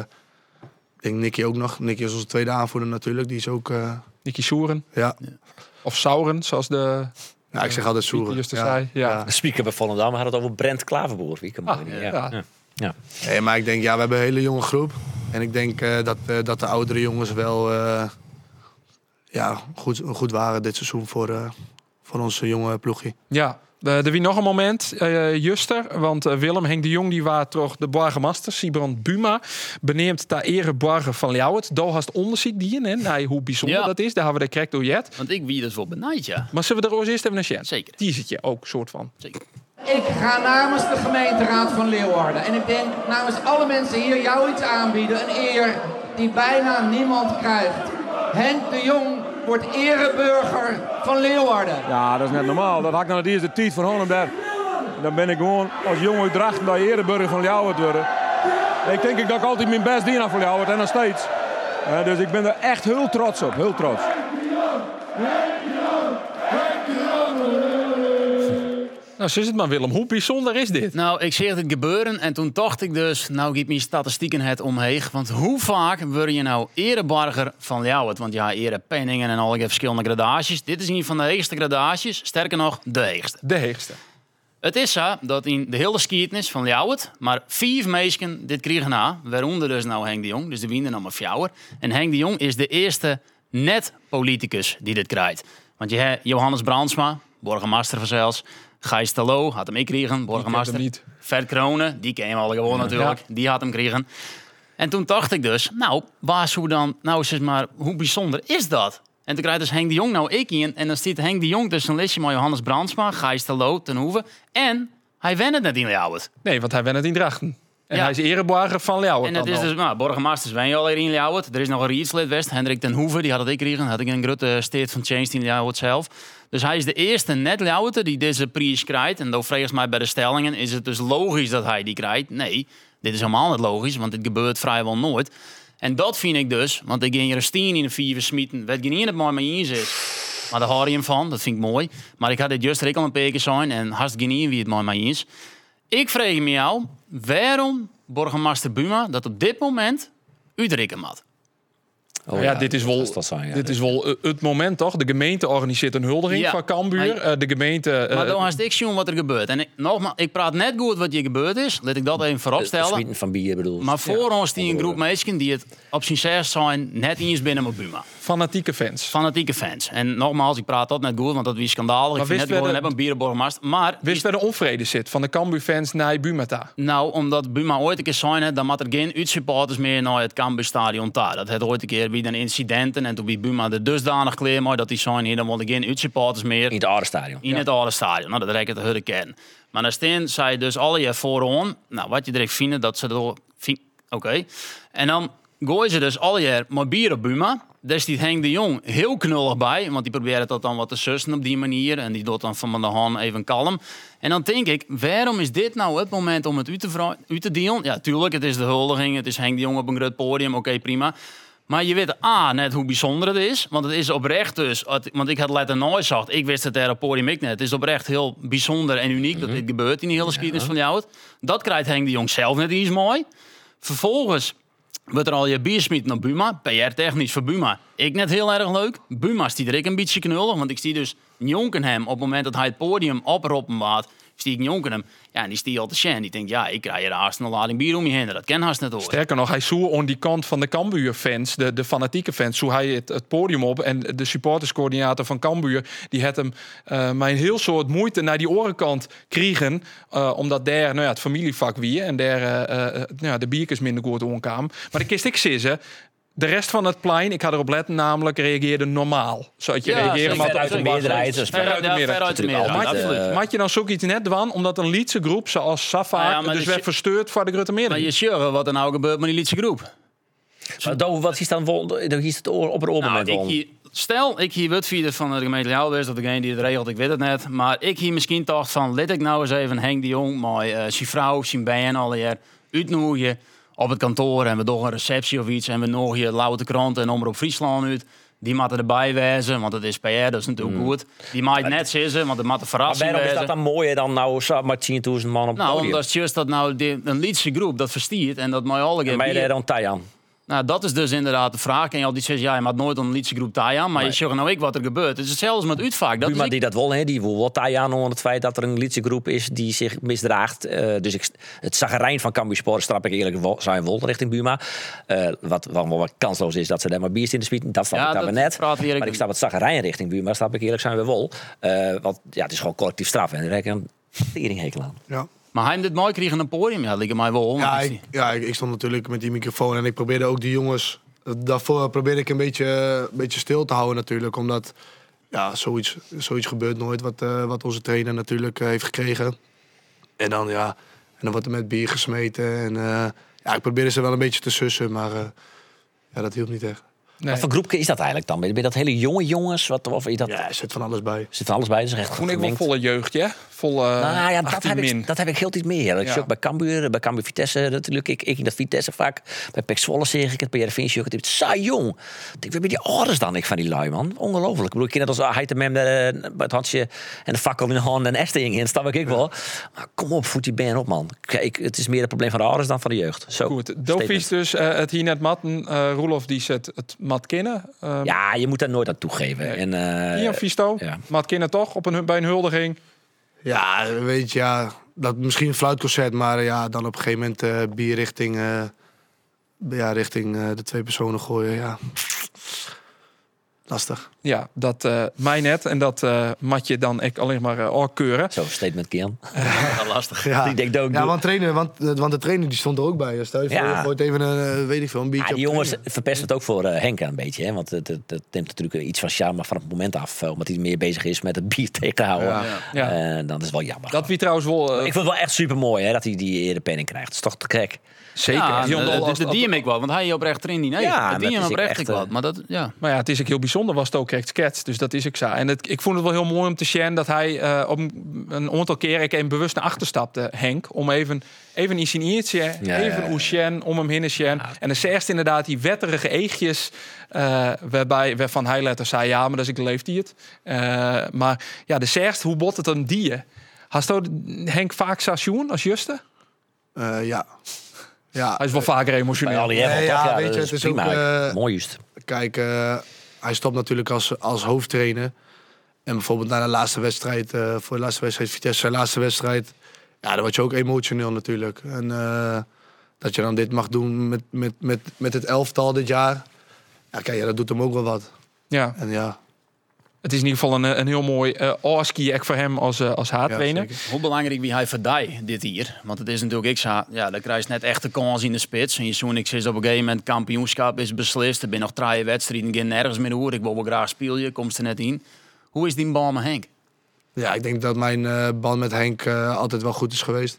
ik denk Nicky ook nog. Nicky is onze tweede aanvoerder natuurlijk. Die is ook... Uh... Nicky Soeren. Ja. Of Sauren, zoals de... Ja, ik zeg altijd Soeren. Ja. Ja. Ja. De speaker bij Volendam had het over Brent Klaverboer. Wie kan ah, ja. Ja. Ja. Ja. Hey, maar ik denk, ja, we hebben een hele jonge groep. En ik denk uh, dat, uh, dat de oudere jongens wel uh, ja, goed, goed waren dit seizoen voor, uh, voor onze jonge ploegie. Ja. Er wie nog een moment, uh, Juster. Want uh, Willem Henk de Jong die was toch de Borgemaster. Sibrand Buma beneemt daar ere Borgen van Ljouwert. Daar hast onderzoek die in, hè? Nou, hoe bijzonder ja. dat is. Daar hebben we de correct door jet. Want ik wie dus wel benijd, ja. Maar zullen we er eerst even naar zien? Zeker. Die zit je ook, soort van. Zeker. Ik ga namens de gemeenteraad van Leeuwarden. En ik denk namens alle mensen hier jou iets aanbieden. Een eer die bijna niemand krijgt. Henk de Jong wordt ereburger van Leeuwarden. Ja, dat is net normaal. Dat had ik nou het eerste tijd van Honem daar. Dan ben ik gewoon als jong uit Drachten bij ereburger van Ljouwert worden. Ik denk dat ik altijd mijn best dien voor Ljouwert en nog steeds. Uh, dus ik ben er echt heel trots op, heel trots. Nou, zo is het maar, Willem. Hoe bijzonder is dit? Nou, ik zie het gebeuren en toen dacht ik dus, nou geef me statistieken het omheen. Want hoe vaak word je nou erebarger van Ljouwert? Want ja, erepenningen en al die verschillende gradaties. Dit is een van de heegste gradaties. Sterker nog, de heegste. De heegste. Het is zo dat in de hele geschiedenis van Ljouwert maar vier meisken dit kregen na. Waaronder dus nou Henk de Jong, dus de winnen nog maar fjouwer. En Henk de Jong is de eerste net-politicus die dit krijgt. Want je hebt Johannes Brandsma, burgemeester vanzelfs. Gijs Tallo had hem ik kregen, burgemeester. niet. Vert Kronen, die ken je al gewoon natuurlijk. Ja. Die had hem kregen. En toen dacht ik dus, nou, waar zou dan, nou zeg maar, hoe bijzonder is dat? En toen krijgt dus Henk de Jong nou ik in. En dan zit Henk de Jong tussen een listje met Johannes Brandsma, Gijs Tallo, Ten Hoeve. En hij went het net in Ljouwert. Nee, want hij went het in Drachten. En Ja. hij is erebarger van Ljouwert. En het dan is al. dus, nou, burgemeesters wen je al in Ljouwert. Er is nog een rietslid West, Hendrik Ten Hoeve, die had het ik kregen. Had ik in een grote steed van Change in Ljouwert zelf. Dus hij is de eerste net Ljouwerter die deze prijs krijgt. En dan volgens mij bij de stellingen, is het dus logisch dat hij die krijgt? Nee, dit is helemaal niet logisch, want dit gebeurt vrijwel nooit. En dat vind ik dus, want ik ging hier een stien in de vier smieten, weet geen het mooi mee eens is. Maar daar hou je hem van, dat vind ik mooi. Maar ik had dit juist al een paar keer zijn en haast geen wie het mooi mee eens. Ik vraag me jou, waarom burgemeester Buma dat op dit moment uitrekken moet? Oh, Nou ja, dit is wel, dat zal zijn, ja. dit is wel uh, het moment, toch? De gemeente organiseert een huldiging Ja. van Cambuur. Hij- Uh, de gemeente... uh, Maar dan haast ik zien wat er gebeurt. En ik, nogmaals, ik praat net goed wat hier gebeurd is. Laat ik dat even voorop stellen. Smieten van bier bedoel. Maar voor ons die een groep mensen die het op zijn zes zijn net eens binnen met Buma. fanatieke fans. Fanatieke fans. En nogmaals, ik praat dat net goed, want dat was schandalig. Ik vind wist net we gewoon de- hebben een bierenborgmaster. Maar Wist waar de onvrede zit van de Cambuur-fans naar Bumata? nou, omdat Buma ooit een keer zijn, dan moet er geen uitsupporters meer naar het Cambuurstadion daar. Dat had ooit een keer bij een incidenten en toen bij Buma er dusdanig kleer maar dat die zijn hier dan wilde geen uitsupporters meer. In het oude stadion. In het oude stadion. Nou, dat reikt de hele kern. Maar dan staan zij dus alle jaar vooraan. Nou, wat je direct vinden, dat ze er... Oké. Okay. En dan gooien ze dus alle jaar maar bier op Buma. Daar staat Henk de Jong heel knullig bij. Want die probeert dat dan wat te sussen op die manier. En die doet dan van de hand even kalm. En dan denk ik, waarom is dit nou het moment om het uit te, vra- uit te dealen? Ja, tuurlijk, het is de huldiging. Het is Henk de Jong op een groot podium. Oké, okay, prima. Maar je weet A, net hoe bijzonder het is. Want het is oprecht dus... Want ik had letter nooit gezegd. Ik wist het er op podium ik net. Het is oprecht heel bijzonder en uniek dat dit gebeurt in die hele geschiedenis van Ljouwert. Dat krijgt Henk de Jong zelf net iets mooi. Vervolgens wordt er al je biersmieten op Buma. P R-technisch voor Buma. Ik net heel erg leuk. Buma is die er ik een beetje knullig. Want ik zie dus jonken hem op het moment dat hij het podium oproepen waard. Zie ik jonken hem. Ja, en die stier al te shen. Die denkt, ja, ik krijg hier haast een lading bier om je heen. Dat ken haast net hoor. Sterker nog, hij zoer aan die kant van de Cambuur-fans, de, de fanatieke fans, zoer hij het, het podium op. En de supporterscoördinator van Cambuur, die had hem uh, met een heel soort moeite naar die orenkant kregen. Uh, omdat daar nou ja, het familievak wie en daar uh, uh, nou ja, de biertjes minder goed omkwamen. Maar de kist ik zissen. De rest van het plein, ik had erop letten, namelijk reageerde normaal. Zoals je Ja, reageren zeker. maar Ver uit de meerderheid. Dus Ver uit de midden. ver uit de Natuurlijk midden. altijd, Absoluut. eh, Maak je dan zoiets net dwan, omdat een liedse groep zoals Safa Nou ja, maar dus de werd sh- versteurd voor de grote Maar meerderheid. je ziet wat er nou gebeurt met die liedse groep. Maar Dan, wat is dan vol? Dan is het oor- op een oor Nou, moment ik wel. hier, stel, ik hier wordvierder van de gemeente Ljouwert is, of degene die het regelt, ik weet het net. Maar ik hier misschien dacht van, let ik nou eens even Henk de Jong, maar uh, zijn vrouw, zijn band al hier uitnodigen op het kantoor. En we doen een receptie of iets en we nodigen Louter Krant en Omroep Friesland uit. Die moeten erbij wezen, want het is P R, dat is natuurlijk goed. Die mag net zitten, want het moet een Maar verrassing waarom is wezen. dat dan mooier dan nou zo met tienduizend man op het Nou, podium? omdat juist dat nou die, een liedse groep dat verstiert en dat mij alle En mij keer... daar dan Tajan. Nou, dat is dus inderdaad de vraag. En je altijd zegt, ja, je maakt nooit een liedse groep Tajan. Maar je zegt nou ik wat er gebeurt. Het is hetzelfde met uitvaak. Dat is Buma ik- die dat wil, hè, die wil wel Tajan onder het feit dat er een liedjegroep is die zich misdraagt. Uh, dus ik, het zagerijn van Cambuur Sport strap ik eerlijk wel- zijn wel richting Buma. Uh, wat wat wel wat kansloos is dat ze daar maar bierst in de spieten. Dat snap Ja, ik dan dat weer net. praat we eerlijk- Maar ik snap het zagerijn richting Buma, snap ik eerlijk zijn we wel. Uh, want ja, het is gewoon collectief straf. En daar heb ik een teringhekel aan. Ja. Maar hij hem dit mooi kreeg in een podium. Ja, dat lijkt mij wel. want Ja, ik ik, zie- ja ik, ik stond natuurlijk met die microfoon en ik probeerde ook die jongens... Daarvoor probeerde ik een beetje, een beetje stil te houden natuurlijk. Omdat ja, zoiets, zoiets gebeurt nooit wat, uh, wat onze trainer natuurlijk uh, heeft gekregen. En dan, ja, en dan wordt er met bier gesmeten. En uh, ja, ik probeerde ze wel een beetje te sussen, maar uh, ja, dat hielp niet echt. Nee. Wat voor groepje is dat eigenlijk dan? Ben je dat hele jonge jongens? Wat, of is dat, Ja, er zit van alles bij. zit van alles bij? Dat is echt Toen ik wel gemengd. volle jeugd, ja. vol uh, nou ja, dat achttien heb, min. ik, dat heb ik heel iets meer. Ik Ja. zie ook bij Cambuur, bij Cambuur Vitesse natuurlijk. Ik, ik in dat Vitesse vaak. Bij Pek Zwolle zeg ik het, bij Heerenveen zie ik het. Het is saai jong. Ik denk, we hebben die orders dan ik van die lui, man. Ongelooflijk. Ik bedoel, ik ken het als hij te mem bij het handje en de fakkel in de hand en Esting in. Snap ik ik wel. Maar kom op, voet die been op, man. Kijk, het is meer het probleem van de orders dan van de jeugd. Zo. Goed, Dovies dus uh, het hier net matten. Uh, Roelof die zet het mat kennen. Uh, Ja, je moet daar nooit aan toegeven. Nee. En, uh, Ian Visto, ja. mat kennen toch op een, bij een huldiging. Ja, weet je, ja, dat misschien een fluitconcert, maar ja, dan op een gegeven moment uh, bier richting, uh, ja, richting uh, de twee personen gooien. Ja, lastig. Ja, dat uh, mij net. En dat uh, mat je dan ik alleen maar uh, keuren. Zo, statement Kian. Ja, lastig. Ja, Die denkt ook, ja doe- want, trainer, want, want de trainer die stond er ook bij. Stel je voor, Ja. je gooit even een, uh, weet ik veel, een biertje Ja, die op jongens trainer. verpesten het ook voor uh, Henk een beetje. Hè? Want het, het, het neemt natuurlijk iets van charme van het moment af. Uh, omdat hij meer bezig is met het bier tegenhouden. Ja. Ja. Uh, dan is het wel jammer. Dat wie trouwens wel... uh, Ik vind het wel echt super mooi dat hij die erepenning krijgt. Dat is toch te gek. zeker. Ja, Heel dol dat als- dat die hem ik wel, want hij je oprecht erin die nee. Ja, dat die dat hem is ik oprecht echt, ik wel. uh, Maar dat, ja. Maar ja, het is ook heel bijzonder, was het ook echt sketch. Dus dat is ook zo. En het, ik vond het wel heel mooi om te zien dat hij uh, op een, een aantal keren ik even bewust naar achter stapte, Henk. Om even, even in zijn iertje, Ja, even ja, ja. hoe Sjen, om hem heen en Sjen. En dan zegt inderdaad die wetterige eegjes, uh, waarbij waarvan hij letter zei, ja, maar dat is ik leeft die het. Uh, maar ja, de zegt hoe bot het een dier. Hast du Henk vaak station als juste? Uh, ja. Ja, Hij is wel vaker Bij emotioneel. al die Hevel, Nee, toch? ja, Ja, weet dat je, is het is prima. ook, uh, Mooi juist. kijk, uh, hij stopt natuurlijk als, als hoofdtrainer. En bijvoorbeeld na de laatste wedstrijd, uh, voor de laatste wedstrijd, Vitesse, zijn laatste wedstrijd. Ja, dan word je ook emotioneel natuurlijk. En uh, dat je dan dit mag doen met, met, met, met het elftal dit jaar. Ja, kijk, ja, dat doet hem ook wel wat. Ja. En ja, Het is in ieder geval een, een heel mooi uh, oorski voor hem als, uh, als haattrainer. zeker. Hoe belangrijk wie hij verdij dit hier? Want het is natuurlijk, ik zei, ja, dan krijg je net echt de kans in de spits. En je zoon, ik zit op een gegeven moment, kampioenschap is beslist. Er ben nog drie wedstrijden, geen nergens meer hoor. Ik wil wel graag spelen, komst er net in. Hoe is die bal met Henk? ja, ik denk dat mijn uh, band met Henk uh, altijd wel goed is geweest.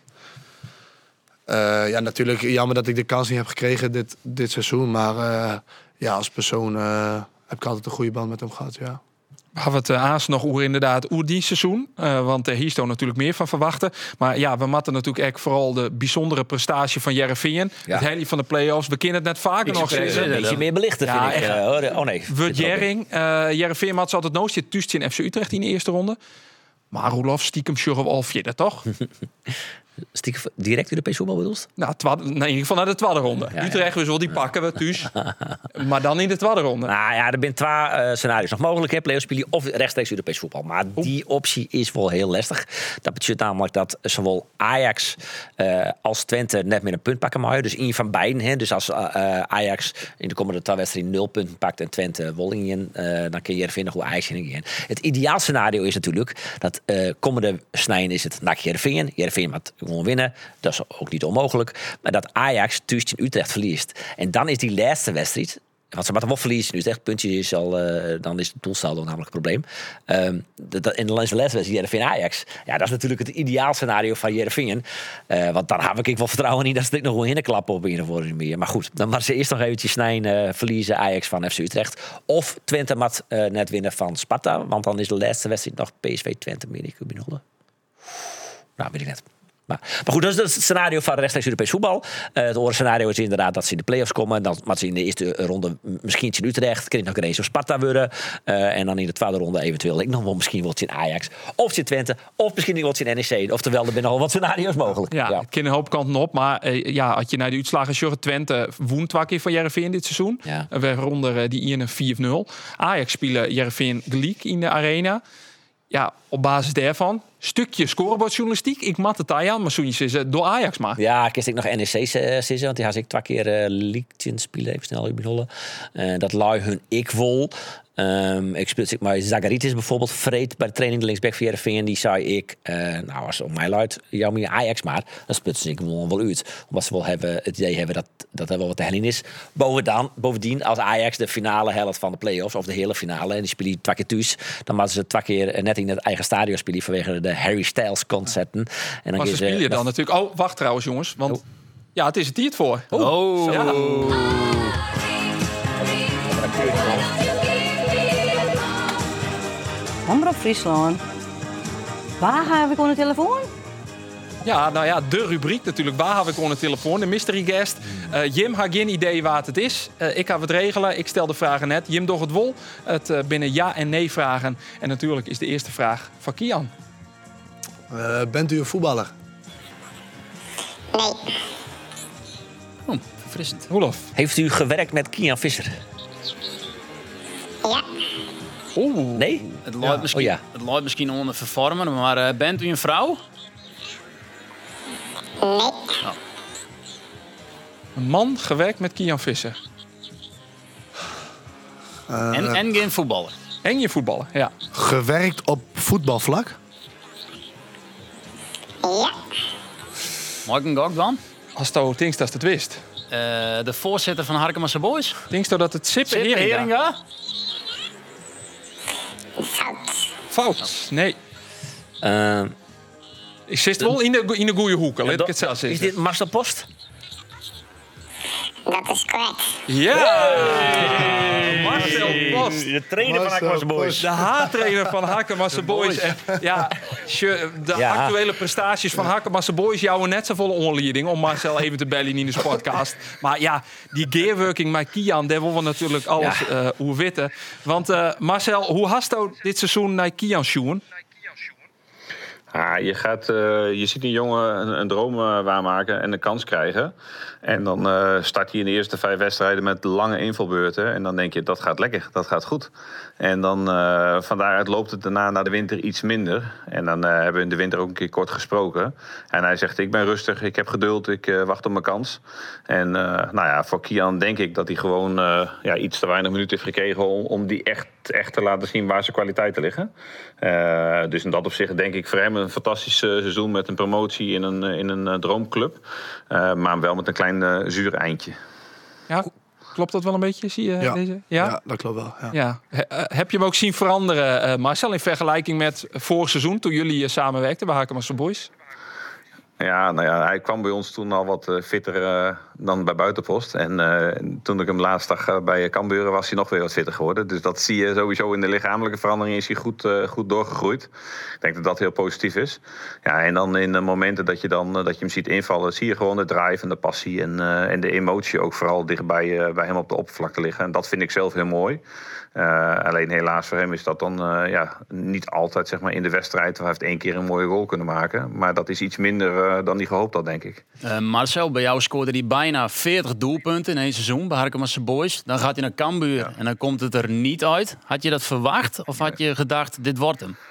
Uh, ja, natuurlijk jammer dat ik de kans niet heb gekregen dit, dit seizoen. Maar uh, ja, als persoon uh, heb ik altijd een goede band met hem gehad, ja. We hebben het uh, aans nog oer inderdaad oer die seizoen. Uh, want uh, hier staan natuurlijk meer van verwachten. Maar ja, we matten natuurlijk echt vooral de bijzondere prestatie van Heerenveen. Ja. Het hele van de play-offs. We kennen het net vaker nog Een zeggen. beetje meer belichten, Ja, vind ik. echt. Uh, hoor. Oh nee. Wurt Jering. Uh, Heerenveen had altijd nooit zit tussen in F C Utrecht in de eerste ronde. Maar Roelof stiekem sjurren al vierde, toch? Stiekem direct Europees voetbal bedoeld? Nou, twa- nee, in ieder geval naar de tweede ronde. Ja, ja. Utrecht, we zullen die pakken we thuis. Maar dan in de tweede ronde. Nou ja, er zijn twee uh, scenario's nog mogelijk. Play-offs spelen of rechtstreeks Europees voetbal. Maar die optie is wel heel lastig. Dat betekent namelijk dat zowel Ajax uh, als Twente net meer een punt pakken mogen. Dus één van beiden. Hè. Dus als uh, Ajax in de komende twee wedstrijden nul punten pakt en Twente Wollingen, uh, dan kun je er vinden hoe Ajax in gaan. Het ideaal scenario is natuurlijk dat uh, komende snijden is het N A C Heerenveen. Heerenveen moet gewoon winnen. Dat is ook niet onmogelijk. Maar dat Ajax thuis in Utrecht verliest. En dan is die laatste wedstrijd. Want ze moeten wel verliezen. Dus echt puntjes is al, uh, dan is het doelsaldo namelijk het probleem. Um, dat, dat, en dan is de laatste wedstrijd Heerenveen Ajax. Ja, dat is natuurlijk het ideaal scenario van Heerenveen. Uh, want dan heb ik wel vertrouwen in dat ze dit nog wel hinneklappen op een of andere manier. Maar goed, dan maar ze eerst nog eventjes snijden, uh, verliezen Ajax van F C Utrecht. Of Twente moet uh, net winnen van Sparta. Want dan is de laatste wedstrijd nog P S V Twente. Meen ik, nou, weet ik net. Maar, maar goed, dat is het scenario van rechtstreeks Europees voetbal. Uh, het andere scenario is inderdaad dat ze in de play-offs komen. Dan moeten ze in de eerste ronde misschien in Utrecht. Kan je nog een race of Sparta worden. Uh, en dan in de tweede ronde eventueel ik nog wel misschien wat in Ajax. Of in Twente. Of misschien wat in N E C. Oftewel, er zijn al wat scenario's mogelijk. Ja, Ja. het kan een hoop kanten op. Maar uh, ja, had je naar de uitslagen sjorren, Twente woont twee keer van Heerenveen dit seizoen. Ja. Uh, waaronder uh, die ene vier nul. Ajax spelen Heerenveen gelijk in de arena. Ja, op basis daarvan, stukje scorebordjournalistiek. Ik mat het aan, maar zo'n is uh, door Ajax maar. Ja, ik ik nog N E C zitten, want die had ik twee keer uh, Lichtjen spelen, even snel bedoelen. Uh, dat lui hun ik vol. Um, ik speel maar Zagaritis bijvoorbeeld, vreed bij de training de linksback van Heerenveen. Die zei ik, uh, nou als op mij luidt, jou meer Ajax maar, dan speelt ik hem wel uit. Omdat ze wel hebben, het idee hebben dat, dat er wel wat te helling is. Bovendien, bovendien, als Ajax de finale helft van de play-offs, of de hele finale, en die spelen twee keer thuis, dan moeten ze twee keer net in het eigen stadion spelen vanwege de Harry Styles concerten. En dan Maar ze is, uh, spelen dan dat- natuurlijk... Oh, wacht trouwens jongens, want... Oh. Ja, het is het hier voor. Oh. Ja. Omroep Friesland. Waar hebben we gewoon een telefoon? Ja, nou ja, de rubriek natuurlijk. Waar heb ik gewoon een telefoon? De mystery guest. Uh, Jim had geen idee wat het is. Uh, ik ga het regelen. Ik stel de vragen net. Jim doch het wol. Het uh, binnen ja en nee vragen. En natuurlijk is de eerste vraag van Kian. Uh, bent u een voetballer? Nee. Oh, verfrissend. Roelof. Heeft u gewerkt met Kian Visser? Ja. Oeh. Nee? Het loopt ja. misschien, oh, ja. het loopt misschien onder vervormen, maar uh, bent u een vrouw? Nee. Oh. Een man gewerkt met Kian Visser. Uh, en, en geen voetballer. En je voetballen, ja. Gewerkt op voetbalvlak? Ja. Mag ik een gok dan? Als je denkt dat het wist. Uh, de voorzitter van Harkemasse Boys. Denk je dat het Sippe Sippe Heringa? Heringa? Fout. Fout, nee. Uh, Ik zit wel in de, in de goede hoek, al. Ja, ik het zelf is zeggen. dit Marcel Post? Dat is correct. Ja! Hey. Marcel Post. De trainer van Harkemasse Boys. De haattrainer van Harkemasse Boys. En ja, de ja. actuele prestaties van Harkemasse Boys jouwen net zoveel onleiding om Marcel even te bellen in de podcast. Maar ja, die gearworking met Kian, daar willen we natuurlijk alles ja. uh, hoe weten. Want uh, Marcel, hoe hast je dit seizoen naar Kian sjoen? Ah, je, gaat, uh, je ziet een jongen een, een droom uh, waarmaken en een kans krijgen. En dan uh, start hij in de eerste vijf wedstrijden met lange invalbeurten. En dan denk je, dat gaat lekker, dat gaat goed. En dan uh, van daaruit loopt het daarna naar de winter iets minder. En dan uh, hebben we in de winter ook een keer kort gesproken. En hij zegt, ik ben rustig, ik heb geduld, ik uh, wacht op mijn kans. En uh, nou ja, voor Kian denk ik dat hij gewoon uh, ja, iets te weinig minuten heeft gekregen... om, om die echt, echt te laten zien waar zijn kwaliteiten liggen. Uh, dus in dat opzicht denk ik voor hem een fantastisch uh, seizoen... met een promotie in een, in een uh, droomclub. Uh, maar wel met een klein uh, zuur eindje. Ja, klopt dat wel een beetje? Zie je ja. deze? Ja? ja, dat klopt wel. Ja. Ja. He, heb je hem ook zien veranderen, uh, Marcel, in vergelijking met vorig seizoen... toen jullie uh, samenwerkten bij Harkemasse Boys? Ja, nou ja, hij kwam bij ons toen al wat uh, fitter uh, dan bij Buitenpost. En uh, toen ik hem laatst zag uh, bij Cambuur was hij nog weer wat fitter geworden. Dus dat zie je sowieso in de lichamelijke verandering is hij goed, uh, goed doorgegroeid. Ik denk dat dat heel positief is. Ja, en dan in de momenten dat je, dan, uh, dat je hem ziet invallen, zie je gewoon de drive en de passie en, uh, en de emotie ook vooral dichtbij uh, bij hem op de oppervlakte liggen. En dat vind ik zelf heel mooi. Uh, alleen helaas voor hem is dat dan uh, ja, niet altijd zeg maar, in de wedstrijd. Hij heeft één keer een mooie goal kunnen maken. Maar dat is iets minder uh, dan hij gehoopt had, denk ik. Uh, Marcel, bij jou scoorde hij bijna veertig doelpunten in één seizoen bij Harkemasse Boys. Dan gaat hij naar Cambuur ja. en dan komt het er niet uit. Had je dat verwacht of had je gedacht, dit wordt hem?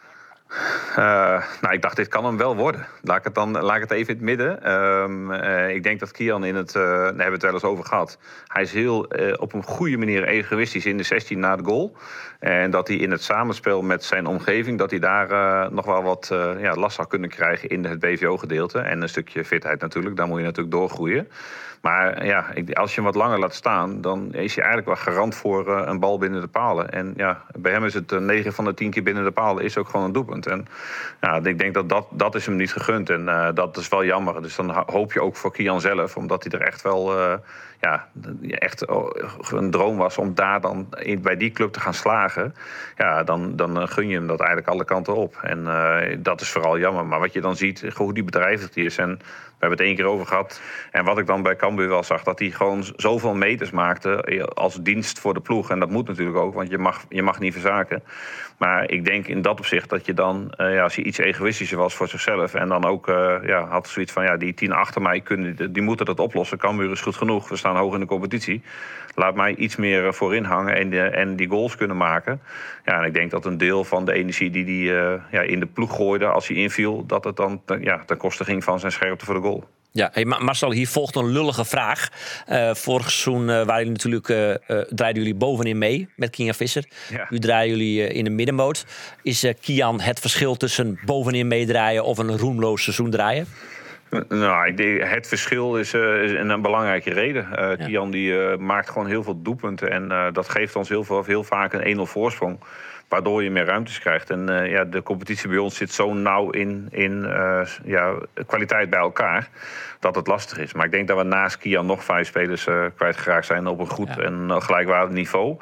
Uh, nou, ik dacht, dit kan hem wel worden. Laat ik het dan laat ik het even in het midden. Um, uh, ik denk dat Kian in het... Uh, daar hebben we het wel eens over gehad. Hij is heel uh, op een goede manier egoïstisch in de zestien na de goal. En dat hij in het samenspel met zijn omgeving... dat hij daar uh, nog wel wat uh, ja, last zou kunnen krijgen in het B V O-gedeelte. En een stukje fitheid natuurlijk. Daar moet je natuurlijk doorgroeien. Maar ja, als je hem wat langer laat staan... dan is hij eigenlijk wel garant voor uh, een bal binnen de palen. En ja, bij hem is het uh, negen van de tien keer binnen de palen... is ook gewoon een doelpunt. En ja, ik denk dat dat, dat is hem niet gegund. En uh, dat is wel jammer. Dus dan hoop je ook voor Kian zelf... omdat hij er echt wel... Uh, ja, echt een droom was om daar dan in, bij die club te gaan slagen. Ja, dan, dan gun je hem dat eigenlijk alle kanten op. En uh, dat is vooral jammer. Maar wat je dan ziet, hoe die bedrijvig die is... en we hebben het één keer over gehad. En wat ik dan bij Cambuur wel zag, dat hij gewoon zoveel meters maakte als dienst voor de ploeg. En dat moet natuurlijk ook, want je mag, je mag niet verzaken. Maar ik denk in dat opzicht dat je dan, uh, ja, als hij iets egoïstischer was voor zichzelf... en dan ook uh, ja, had zoiets van, ja, die tien achter mij, kunnen, die moeten dat oplossen. Cambuur is goed genoeg, we staan hoog in de competitie. Laat mij iets meer voorin hangen en, de, en die goals kunnen maken. Ja, en ik denk dat een deel van de energie die hij uh, ja, in de ploeg gooide als hij inviel... dat het dan ja, ten koste ging van zijn scherpte voor de goal. Ja, hey Marcel, hier volgt een lullige vraag. Uh, vorig seizoen uh, waren jullie natuurlijk, uh, uh, draaiden jullie bovenin mee met Kian Visser. Ja. Nu draaien jullie uh, in de middenmoot. Is uh, Kian het verschil tussen bovenin meedraaien of een roemloos seizoen draaien? Nou, ik denk, het verschil is, uh, is een belangrijke reden. Uh, ja. Kian die, uh, maakt gewoon heel veel doelpunten. En uh, dat geeft ons heel, veel, heel vaak een één nul voorsprong. Waardoor je meer ruimtes krijgt. En uh, ja, de competitie bij ons zit zo nauw in, in uh, ja, kwaliteit bij elkaar... dat het lastig is. Maar ik denk dat we naast Kian nog vijf spelers uh, kwijtgeraakt zijn... op een goed ja. en gelijkwaardig niveau...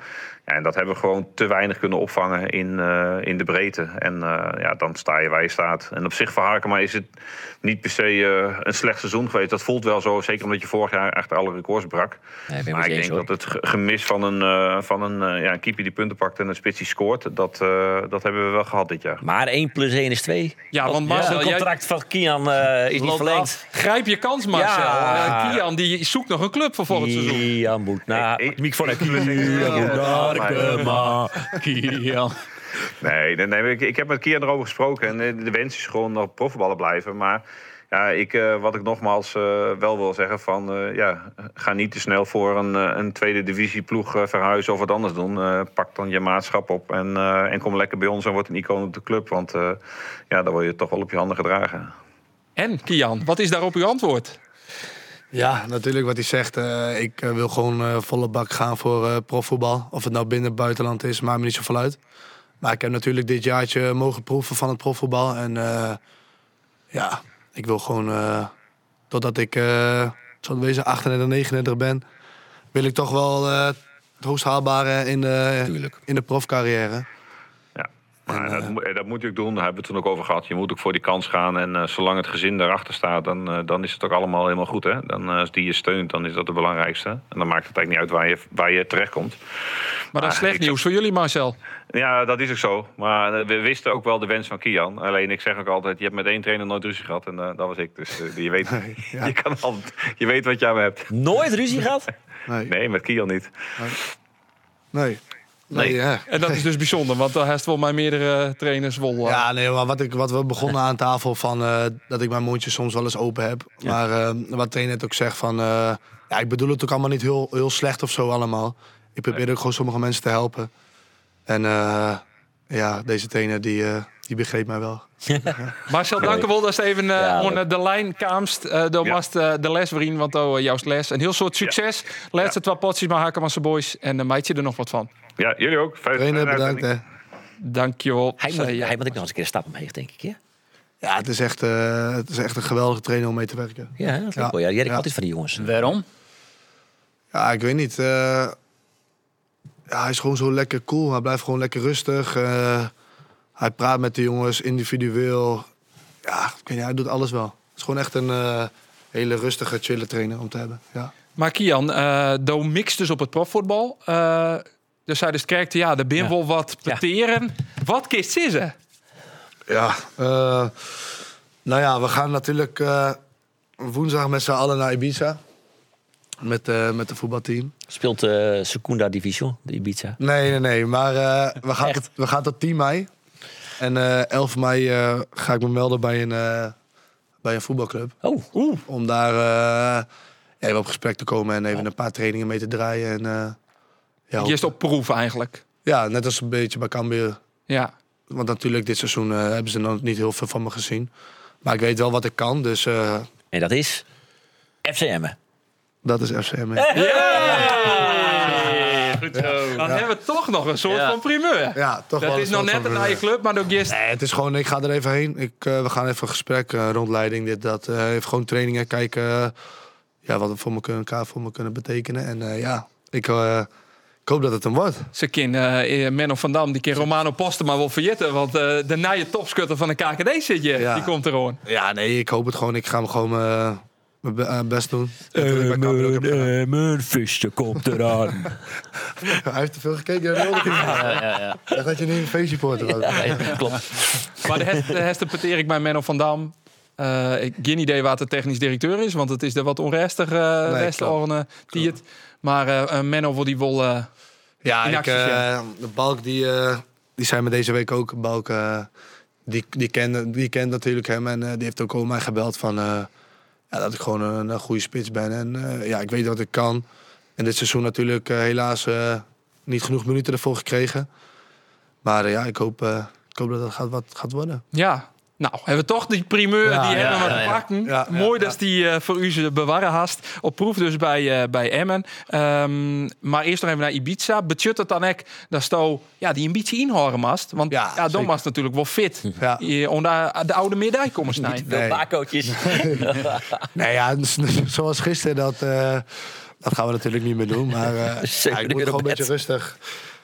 Ja, en dat hebben we gewoon te weinig kunnen opvangen in, uh, in de breedte. En uh, ja, dan sta je waar je staat. En op zich voor Harkema is het niet per se uh, een slecht seizoen geweest. Dat voelt wel zo, zeker omdat je vorig jaar echt alle records brak. Nee, maar ik denk hoor. dat het gemis van een, uh, van een, uh, ja, een keeper die punten pakt en een spits die scoort... Dat, uh, dat hebben we wel gehad dit jaar. Maar één plus één is twee. Ja, want Marcel, het contract jij... van Kian uh, is niet verlengd. Af. Grijp je kans, Marcel. Ja. Uh, Kian die zoekt nog een club voor volgend Kian seizoen. Kian moet naar... Ik, ik, van Kian Harkema. Kian. Nee, nee, nee ik, ik heb met Kian erover gesproken. En de wens is gewoon nog profvoetballer blijven. Maar ja, ik, uh, wat ik nogmaals uh, wel wil zeggen... van uh, ja, ga niet te snel voor een, een tweede divisie ploeg uh, verhuizen of wat anders doen. Uh, pak dan je maatschap op en, uh, en kom lekker bij ons en word een icoon op de club. Want uh, ja, dan word je toch wel op je handen gedragen. En Kian, wat is daarop uw antwoord? Ja, natuurlijk wat hij zegt. Uh, ik uh, wil gewoon uh, volle bak gaan voor uh, profvoetbal. Of het nou binnen of buitenland is, maakt me niet zoveel uit. Maar ik heb natuurlijk dit jaartje mogen proeven van het profvoetbal. En uh, ja, ik wil gewoon, uh, totdat ik uh, zal wezen achtendertig, negenendertig ben... wil ik toch wel uh, het hoogst haalbare in de, in de profcarrière. Maar en, uh, dat, dat moet je ook doen, daar hebben we het toen ook over gehad. Je moet ook voor die kans gaan en uh, zolang het gezin daarachter staat... Dan, uh, dan is het ook allemaal helemaal goed. Hè? Dan, uh, als die je steunt, dan is dat het belangrijkste. En dan maakt het eigenlijk niet uit waar je, waar je terechtkomt. Maar dat is slecht nieuws voor jullie, Marcel. Ja, dat is ook zo. Maar uh, we wisten ook wel de wens van Kian. Alleen ik zeg ook altijd, je hebt met één trainer nooit ruzie gehad. En uh, dat was ik. Dus uh, je, weet, nee, ja. je, kan altijd, je weet wat je aan me hebt. Nooit ruzie gehad? Nee, nee met Kian niet. Nee. nee. Nee, ja. En dat is dus bijzonder, want daar heeft wel mij meerdere trainers wel. Uh... Ja, nee, maar wat, ik, wat we begonnen aan tafel van uh, dat ik mijn mondje soms wel eens open heb. Ja. Maar uh, wat trainer net ook zegt van, uh, ja, ik bedoel het ook allemaal niet heel, heel slecht of zo allemaal. Ik probeer nee. ook gewoon sommige mensen te helpen. En uh, ja, deze trainer die, uh, die begreep mij wel. Marcel, dank u wel dat je even uh, ja, onder de lijn kaamst. Uh, dan ja. was uh, de les vriend, want oh, jouw les. Een heel soort succes. Ja. Laatste ja. twee potjes maar Harkema's boys. En dan uh, maak je er nog wat van. Ja, jullie ook. Trainer, bedankt. Hè. Dank je wel. Hij moet, uh, hij moet ik nog eens een keer een stap omheen, denk ik. Ja, ja het, is echt, uh, het is echt een geweldige trainer om mee te werken. Ja, dat ja. Wel. Ja, die heb ik ja. altijd van die jongens. Waarom? Ja, ik weet niet. Uh, ja, hij is gewoon zo lekker cool. Hij blijft gewoon lekker rustig. Uh, hij praat met de jongens individueel. Ja, ik weet niet, hij doet alles wel. Het is gewoon echt een uh, hele rustige, chille trainer om te hebben. Ja. Maar Kian, uh, do mix dus op het profvoetbal. Uh, dus hij dus kijkt, ja, de bin ja. wel wat peteren. Ja. Wat kist is er? Ja, uh, nou ja, we gaan natuurlijk uh, woensdag met z'n allen naar Ibiza. Met, uh, met het voetbalteam. Speelt uh, Secunda Division, de Ibiza? Nee, nee, nee. Maar uh, we, gaan tot, we gaan tot tien mei. En uh, elf mei uh, ga ik me melden bij een, uh, bij een voetbalclub. Oh, oeh. Om daar uh, even op gesprek te komen en even een paar trainingen mee te draaien. En, uh, ja, je is op proef eigenlijk. Ja, net als een beetje bij Cambuur. Ja. Want natuurlijk dit seizoen uh, hebben ze nog niet heel veel van me gezien. Maar ik weet wel wat ik kan, dus... Uh, en dat is F C Emmen. Dat is F C Emmen. Hey! Hey! Goed zo. Dan ja. hebben we toch nog een soort ja. van primeur. Ja, toch dat wel is nog net een naar je club, maar ook gist. Nee, het is gewoon, ik ga er even heen. Ik, uh, we gaan even een gesprek, uh, rondleiding, dit, dat. Uh, even gewoon trainingen, kijken uh, ja, wat we voor me kunnen, elkaar voor me kunnen betekenen. En uh, ja, ik... Uh, Ik hoop dat het hem wordt. Ze kan uh, Menno van Dam, die kan Romano Postema wel verjitten. Want uh, de nieuwe topscutter van de K K D zit je. Ja. Die komt er gewoon. Ja, nee, ik hoop het gewoon. Ik ga hem gewoon uh, mijn be- uh, best doen. Uh, mijn visje komt eraan. Hij heeft te veel gekeken. Ja, ja, ja. Dat had je niet een feestreporter. Ja, ja, klopt. Maar de heste peteer ik bij Menno van Dam. Uh, ik heb geen idee wat de technisch directeur is. Want het is de wat onrustige uh, nee, West-Orne die het... Maar uh, Menno wil die wel uh, ja, ik, uh, de Balk die, uh, die zei me deze week ook. Balk uh, die, die, kende, die kent natuurlijk hem en uh, die heeft ook over mij gebeld van uh, ja, dat ik gewoon een, een goede spits ben. En uh, ja, ik weet wat ik kan. En dit seizoen natuurlijk uh, helaas uh, niet genoeg minuten ervoor gekregen. Maar uh, ja, ik hoop, uh, ik hoop dat het gaat, wat gaat worden. Ja. Nou, hebben we toch die primeur, ja, die ja, hebben we ja, gepakt. Ja, ja, Mooi ja, dat ja. die uh, voor u ze bewaren haast. Op proef dus bij, uh, bij Emmen. Um, maar eerst nog even naar Ibiza. Betjut het dan ook dat Sto ja, die ambitie inhouden mast. Want ja, ja, dan was het natuurlijk wel fit. Ja. Je, om daar de oude medaille komen snijden. Veel bakootjes. Nee, ja, zoals gisteren, dat, uh, dat gaan we natuurlijk niet meer doen. Maar uh, ja, ik moet gewoon een beetje rustig...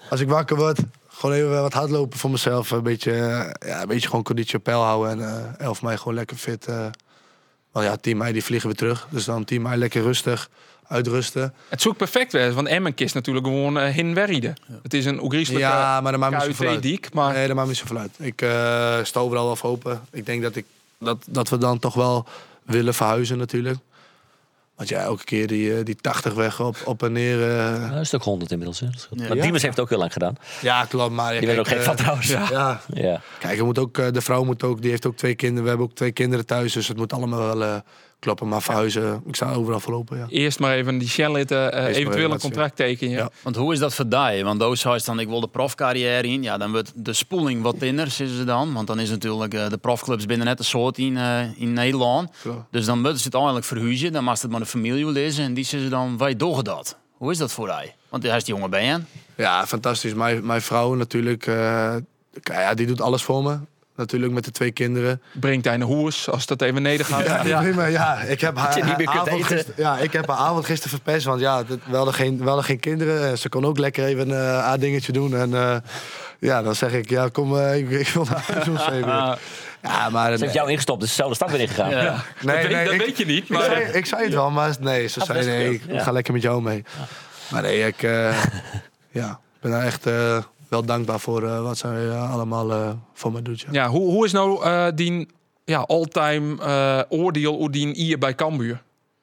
als ik wakker word, gewoon even wat hardlopen voor mezelf. Een beetje, uh, ja, een beetje gewoon conditie op peil houden. En uh, elf mei gewoon lekker fit. Uh, want ja, tien mei die vliegen we terug. Dus dan tien mei lekker rustig, uitrusten. Het is ook perfect wezen, want Emmen kiest natuurlijk gewoon uh, hin werrieden. Ja. Het is een ogrieselijke ja, maar dat maakt me niet zoveel uit. Diek, maar... Nee, dat maakt me niet zoveel uit. Ik uh, sta overal wel voor open. Ik denk dat, ik, dat, dat we dan toch wel willen verhuizen natuurlijk. Want ja, elke keer die, die tachtig weg op, op en neer. Uh... Ja, een stuk honderd inmiddels. Hè. Ja. Maar Diemers heeft het ook heel lang gedaan. Ja, klopt. Maar die werd ook gek van trouwens. Ja. Ja. Ja. Kijk, je moet ook, de vrouw moet ook, die heeft ook twee kinderen. We hebben ook twee kinderen thuis, dus het moet allemaal wel uh, kloppen. Maar verhuizen, ik sta overal voorlopen. Ja. Eerst maar even die Shell-litten, uh, eventueel een contract tekenen. Ja. Ja. Want hoe is dat voor die? Want Doos zei dan, ik wil de profcarrière in. Ja, dan wordt de spoeling wat minder, zeggen ze dan. Want dan is natuurlijk uh, de profclubs binnen net een soort in, uh, in Nederland. Ja. Dus dan moeten ze het eigenlijk verhuizen. Dan mag het maar de familie lezen. En die zeggen dan, wij doen dat. Hoe is dat voor die? Want hij is die jongen bij je. Ja, fantastisch. Mijn, mijn vrouw natuurlijk, uh, ja, die doet alles voor me. Natuurlijk met de twee kinderen. Brengt hij naar hoers als dat even neder gaat. Ja, ja. ja. ja ik heb haar, haar avond gister, ja, ik heb haar avond gisteren verpest. Want ja, we hadden geen, we hadden geen kinderen. Ze kon ook lekker even uh, haar dingetje doen. En uh, ja, dan zeg ik, ja, kom, uh, ik, ik wil naar huis of zo. Ja, maar, ze heeft jou ingestopt, dus dezelfde stad weer ingegaan. Ja. Ja. Nee, dat, nee, weet, dat ik, weet je niet. Maar... Ik, zei, ik zei het wel, maar nee, ze zei nee, ik ja. ga lekker met jou mee. Ja. Maar nee, ik uh, ja, ben daar echt... Uh, wel dankbaar voor uh, wat zij uh, allemaal uh, voor me doet. Ja, ja hoe, hoe is nou uh, die ja, all-time uh, oordeel hoe die hier bij Cambuur?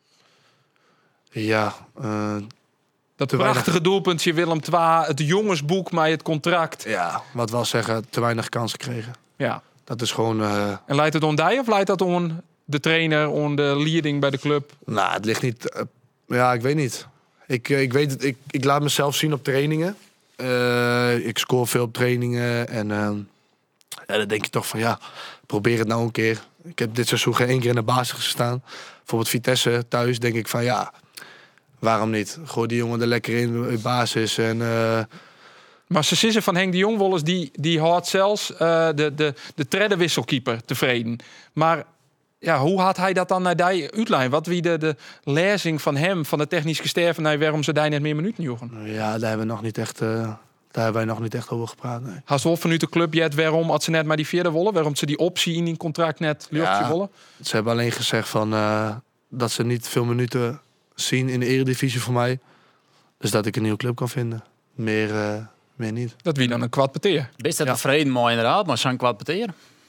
Ja. Uh, dat prachtige weinig... doelpuntje Willem twee, het jongensboek met het contract. Ja, wat wel zeggen, te weinig kansen kregen. Ja. Dat is gewoon... Uh... En leidt het om die of leidt dat om de trainer, om de leading bij de club? Nou, het ligt niet... Uh, ja, ik weet niet. Ik, uh, ik weet het, ik, ik laat mezelf zien op trainingen. Uh, ik scoor veel op trainingen en uh, ja, dan denk je toch van ja, probeer het nou een keer. Ik heb dit seizoen geen één keer in de basis gestaan. Bijvoorbeeld Vitesse thuis denk ik van ja, waarom niet? Gooi die jongen er lekker in, in basis. En, uh... Maar ze zeggen van Henk de Jong Wolles, die, die houdt zelfs uh, de, de, de treddenwisselkeeper tevreden. Maar ja, hoe had hij dat dan naar die uitlijn? Wat wie de, de lezing van hem, van de technische sterven, naar waarom ze daar net meer minuten joegen? Ja, daar hebben we nog niet echt, uh, daar hebben wij nog niet echt over gepraat. Nee. Had ze wel vanuit de club jet waarom had ze net maar die vierde wollen? Waarom ze die optie in die contract net luchtje ja, wollen? Ze hebben alleen gezegd van uh, dat ze niet veel minuten zien in de Eredivisie voor mij. Dus dat ik een nieuwe club kan vinden. Meer, uh, meer niet. Dat wie dan een kwart peteer? Best dat ja. tevreden, mooi inderdaad, maar zo'n kwart peteer?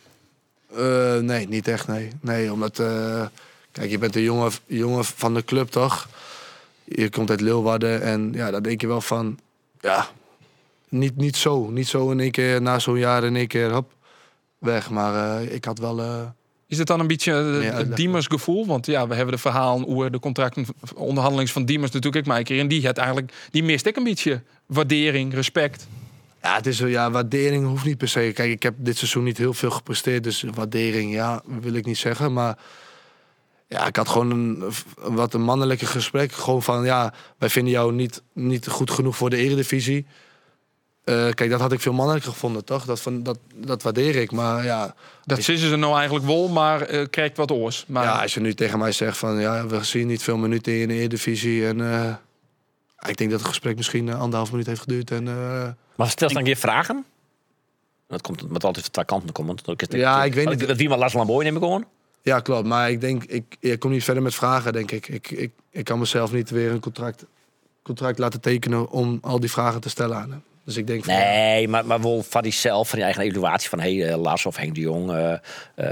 Uh, nee, niet echt, nee. Nee, omdat... Uh, kijk, je bent een jongen, jongen van de club, toch? Je komt uit Leeuwarden en ja, dan denk je wel van... Ja, niet, niet zo. Niet zo in één keer, na zo'n jaar in één keer, hop, weg. Maar uh, ik had wel... Uh, Is het dan een beetje uh, het Diemers gevoel? Want ja, we hebben de verhalen hoe de contracten, onderhandelings van Diemers natuurlijk ik maar een keer. En die, het eigenlijk, die mist ik een beetje waardering, respect. Ja, het is ja, waardering hoeft niet per se. Kijk, ik heb dit seizoen niet heel veel gepresteerd, dus waardering, ja, wil ik niet zeggen. Maar ja, ik had gewoon een wat een mannelijke gesprek. Gewoon van, ja, wij vinden jou niet, niet goed genoeg voor de Eredivisie. Uh, kijk, dat had ik veel mannelijker gevonden, toch? Dat, van, dat, dat waardeer ik, maar ja... Dat ik... zissen ze nou eigenlijk wel, maar uh, krijgt wat oors. Maar... Ja, als je nu tegen mij zegt van, ja, we zien niet veel minuten in de Eredivisie en... Uh, ik denk dat het gesprek misschien uh, anderhalf minuut heeft geduurd en... Uh, Maar stel je dan een keer vragen? Dat komt met altijd van twee kanten komen. Ja, ik weet niet. Dat wie maar Lars Lamboy neem ik gewoon. Ja, klopt. Maar ik denk, ik, ik kom niet verder met vragen, denk ik. Ik, ik. ik kan mezelf niet weer een contract, contract laten tekenen om al die vragen te stellen aan hem. Dus ik denk van, nee, ja. maar, maar wel van die zelf, van je eigen evaluatie van hey, uh, Lars of Henk de Jong, uh, uh,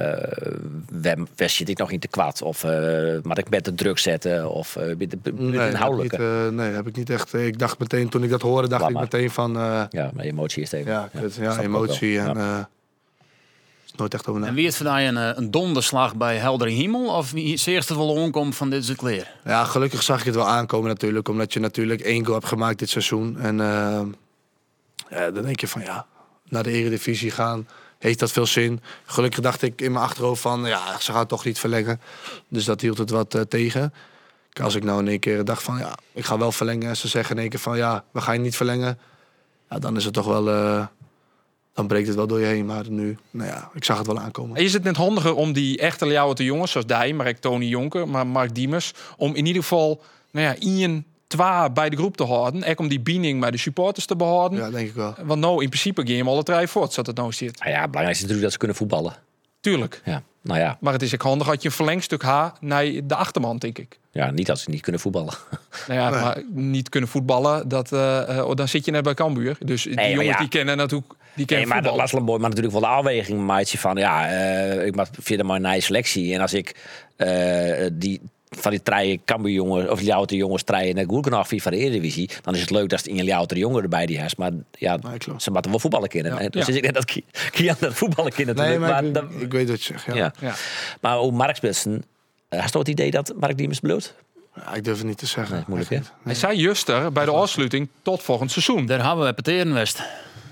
waar zit ik nog in te kwad? Of uh, maar ik met de druk zetten? Of uh, met de nee, inhoudelijke? Heb niet, uh, nee, heb ik niet echt. Ik dacht meteen, toen ik dat hoorde, dacht Laat ik maar. meteen van... Uh, ja, maar emotie is het even. Ja, ja, het, ja emotie en... Ja. Uh, is nooit echt over na. En wie het voor een, een donderslag bij heldere hemel? Of wie is eerst wel omkomt van dit soort kleer? Ja, gelukkig zag ik het wel aankomen natuurlijk. Omdat je natuurlijk één goal hebt gemaakt dit seizoen. En... Uh, Ja, dan denk je van ja, naar de Eredivisie gaan, heeft dat veel zin? Gelukkig dacht ik in mijn achterhoofd van ja, ze gaan toch niet verlengen. Dus dat hield het wat uh, tegen. Als ik nou in één keer dacht van ja, ik ga wel verlengen. En ze zeggen in één keer van ja, we gaan je niet verlengen. Ja, dan is het toch wel, uh, dan breekt het wel door je heen. Maar nu, nou ja, ik zag het wel aankomen. Is het net handiger om die echte Ljouwerte jongens, zoals Dij, maar ik Tony Jonker, maar Mark Diemers, om in ieder geval, nou ja, Ian twee bij de groep te houden. Ook om die binding met de supporters te behouden. Ja, denk ik wel. Want nou, in principe gaan je alle drie voort, zoals het nou zit. Nou ja, het belangrijkste is natuurlijk dat ze kunnen voetballen. Tuurlijk. Ja, nou ja. Maar het is ook handig dat je een verlengstuk haalt naar de achterman, denk ik. Ja, niet dat ze niet kunnen voetballen. Nou ja, Nee. maar niet kunnen voetballen, dat, uh, uh, dan zit je net bij Cambuur. Dus die maar jongens ja. die kennen natuurlijk die kennen Nee, maar dat voetballen. Lars Lamboy, maar natuurlijk wel de afweging maatje van ja, uh, ik maak via maar een nice selectie. En als ik uh, die van die drie Cambuur jongens of Ljouwter jongens treien naar Goerkenhof van de Eredivisie, dan is het leuk dat een Ljouwter jongen erbij die heeft. Maar ja, Nee, klopt. ze moeten wel voetballen kennen. Ja. En dus Ja. ik net dat Ki- Kian dat voetballen kennen Nee, natuurlijk. maar, maar ik, dan- ik weet wat je zegt. Ja. ja. Ja. Maar hoe Mark Spitsen, uh, hast je het idee dat Mark Diemers bloot? Ja, ik durf het niet te zeggen. Nee, moeilijk, hè? Echt niet. Hij zei juster bij de afsluiting tot volgend seizoen. Daar hebben we Peteren West.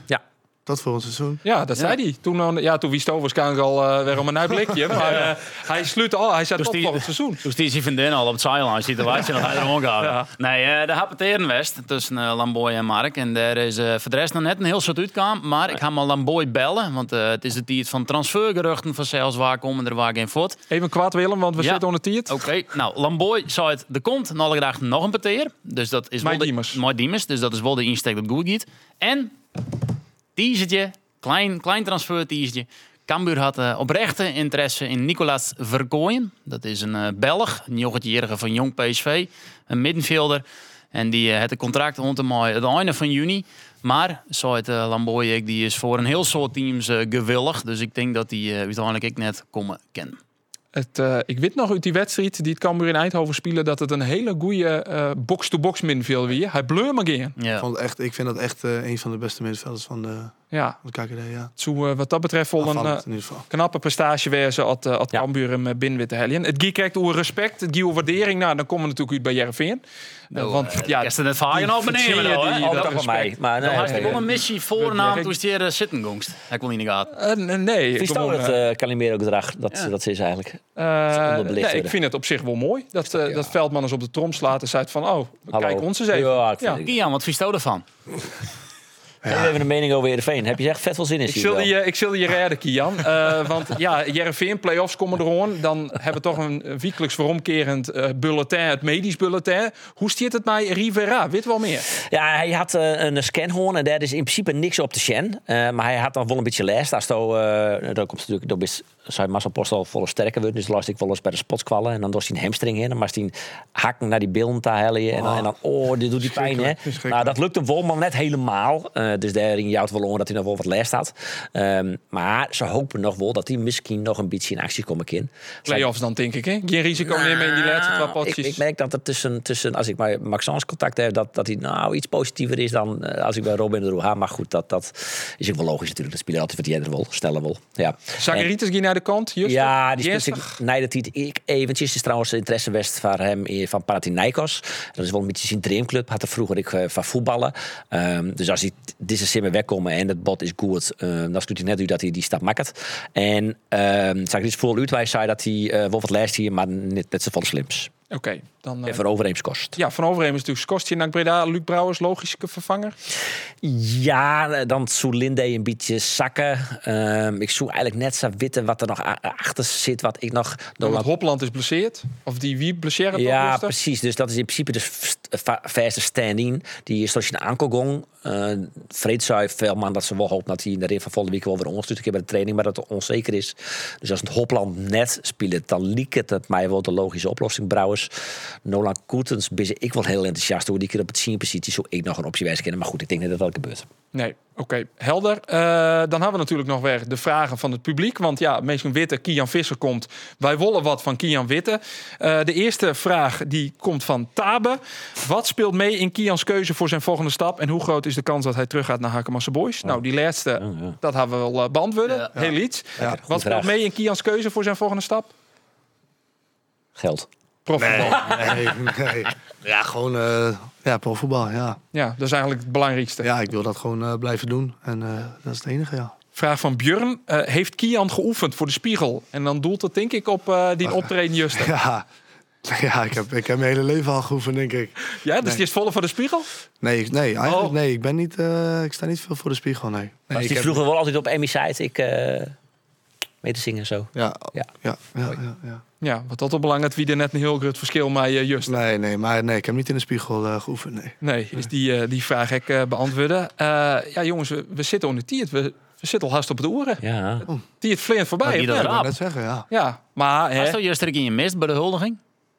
Tot volgend seizoen. Ja, dat zei hij. Toen, dan- ja, toen wist hij waarschijnlijk al uh, weer om een uitblikje. Maar uh, hij sluit al. Hij zei Dus tot die- volgend seizoen. Toen stiet zijn vriendin al op het sideline situatie nog verder omgaan. Ja. Nee, uh, de Peteren West tussen uh, Lamboy en Mark. En daar is uh, voor de rest nog net een heel soort uitkwam. Maar ik ga maar Lamboy bellen. Want uh, het is de tijd van transfergeruchten van zelfs waar komen er waar geen voet. Even kwaad Willem, want we Ja. zitten onder tiert. Oké, nou, Lamboy zei het, er komt en alle graag nog een peteer. Dus dat is wel Mijn de- Diemers. Mijn Diemers. Dus dat is wel de insteek dat goed gaat. En, teasertje, klein, klein transfer teasertje. Cambuur had uh, oprechte interesse in Nicolas Verkooyen. Dat is een uh, Belg, een jochetje van Jong P S V. Een middenvelder. En die uh, had een contract rond hem aan het einde van juni. Maar, zo het uh, Lamboy, ik, die is voor een heel soort teams uh, gewillig. Dus ik denk dat die uh, uiteindelijk ik net komen ken. Het, uh, ik weet nog uit die wedstrijd die het Cambuur in Eindhoven spelen dat het een hele goede uh, box-to-box middenveld weer. Hij bleur maar geen. Ja. Ik, vond het echt, ik vind dat echt uh, een van de beste middenvelders van de, Ja, van de K K D. Ja. zo, uh, wat dat betreft wel een uh, Aanvallend in ieder geval. knappe prestatie wezen at, uh, at Ja. Cambuur hem uh, binnen weer te helien. Het giet kijkt over respect, het giet over waardering. Nou, dan komen we natuurlijk uit bij Jereveen. Uh, want ja, Is er net vaak die op beneden verzeer wel, hè? die- Oh, dat dat van respect. mij. Maar Dan nee, had je nee, wel een missie voornaam toen je hier zitten gongst. Ik wil niet in de gaten. Uh, nee, Wie gewoon, het uh, uh, Calimero-gedrag? Dat, Ja. dat is eigenlijk. uh, onderbelicht nee, ik worden. vind het op zich wel mooi dat, uh, dat Veldman eens op de trom slaat en zei van, oh, Hallo. kijk ons eens even. Ja, ik vind Ja. het- Kian, wat vies je ervan? Even een mening over Heerenveen. Heb je echt vet veel zin in? Ik zie je zul, wel. je, ik zul je redden, Kian. Uh, want ja, Jereveen, play-offs komen eraan. Dan hebben we toch een wekelijks veromkerend uh, bulletin, het medisch bulletin. Hoe stiert het bij Rivera? Weet wel meer? Ja, hij had uh, een scanhoorn en daar is in principe niks op te zien. Uh, maar hij had nog wel een beetje les. Als to, uh, dan komt natuurlijk, dan is zijn massapostel volle sterker wordt. Dus las ik wel eens bij de spotskwallen. En dan doet hij een hamstring in. Dan moest hij hakken naar die billen te hellen. En, dan- en dan, oh, dit doet die pijn, hè. Verschrikkelijk. Nou, dat lukte hem wel, maar net helemaal. Uh, dus daarin jouwt wel om dat hij nog wel wat les had. Um, maar ze hopen nog wel dat hij misschien nog een beetje in actie komt in. Play-offs dan, denk ik, hè? Geen risico nemen in die laatste twee ik, potjes. ik merk dat er tussen, tussen als ik met Maxence contact heb, dat, dat hij nou iets positiever is dan uh, als ik bij Robin de Roe ga. Maar goed, dat, dat is ook wel logisch natuurlijk. Dat spelen altijd wat jij er wil, sneller wil. Ja. Zagaritis ging naar de kant, juist. Ja, die speelt Jenstig. zich nee, dat ik eventjes is trouwens interesse west van hem eh, van Panathinaikos. Dat is wel een beetje zijn dreamclub. Had er vroeger ik uh, van voetballen. Um, dus als hij t- deze simmer wegkomen en het bot is goed, uh, dan doet hij net u dat hij die stap maakt. En um, zag ik iets voor uitwijs zei dat hij uh, wel wat lijst hier, maar niet net zo van slims. Oké, okay, dan... Uh, En van Overeems kost. ja, Van Overheem is natuurlijk Skostje naar Breda. Luc Brouwers, logische vervanger. Ja, dan zou Linde een beetje zakken. Um, ik zou eigenlijk net zo weten wat er nog a- achter zit. Wat ik nog. Dan wat Hopland is blesseerd. Of die wie blesseren toch Ja, rustig? precies. Dus dat is in principe de verste stand-in. Die is zoals je een aankogong. Uh, Vreed zei Veldman dat ze wel hopen dat hij in de rit van volgende week wel weer ondersteunt. Ik heb bij de training, maar dat het onzeker is. Dus als het Hopland net speelt, dan liep het het mij wel de logische oplossing. Brouwers, Nolan Koetens, ben ik wel heel enthousiast hoe die keer op het zien-positie zou ik nog een optie wijs kennen. Maar goed, ik denk niet dat dat gebeurt. Nee, oké, okay. helder. Uh, dan hebben we natuurlijk nog weer de vragen van het publiek. Want ja, mensen weten, Kian Visser komt. Wij willen wat van Kian Witte. Uh, de eerste vraag die komt van Tabe. Wat speelt mee in Kians keuze voor zijn volgende stap? En hoe groot is de kans dat hij terug gaat naar Hakemasse Boys? Oh. Nou, die laatste, oh, ja. dat hebben we wel uh, beantwoorden. Ja. Heel iets. Ja, wat speelt vraag. mee in Kians keuze voor zijn volgende stap? Geld. Profvoetbal. Nee, nee, nee. Ja, gewoon uh, ja, profvoetbal, ja. Ja, dat is eigenlijk het belangrijkste. Ja, ik wil dat gewoon uh, blijven doen. En uh, dat is het enige, ja. Vraag van Björn. Uh, heeft Kian geoefend voor de spiegel? En dan doelt het denk ik op uh, die optreden juster. Ja, ja ik, heb, ik heb mijn hele leven al geoefend, denk ik. Ja, dus nee. die is volle voor de spiegel? Nee, nee eigenlijk oh. nee. Ik, ben niet, uh, ik sta niet veel voor de spiegel, nee. nee Was ik die heb... vroeger wel altijd op Emmy site? Ik... Uh... mee te zingen en zo. Ja, Ja. ja, ja, ja, ja. Ja, wat dat op belangrijk wie er net een heel groot verschil met uh, Just. Nee, nee, maar nee, ik heb niet in de spiegel uh, geoefend, nee. Nee, is die, uh, die vraag ik uh, beantwoorden. Uh, ja, jongens, we, we zitten onder tiert. We, we zitten al haast op het oren. Ja. Tiert vleend voorbij. Nou, die hè? dat Ik raap. wou net zeggen, ja. Ja, maar... Was Hè, dat juist er in je mist bij de huldiging?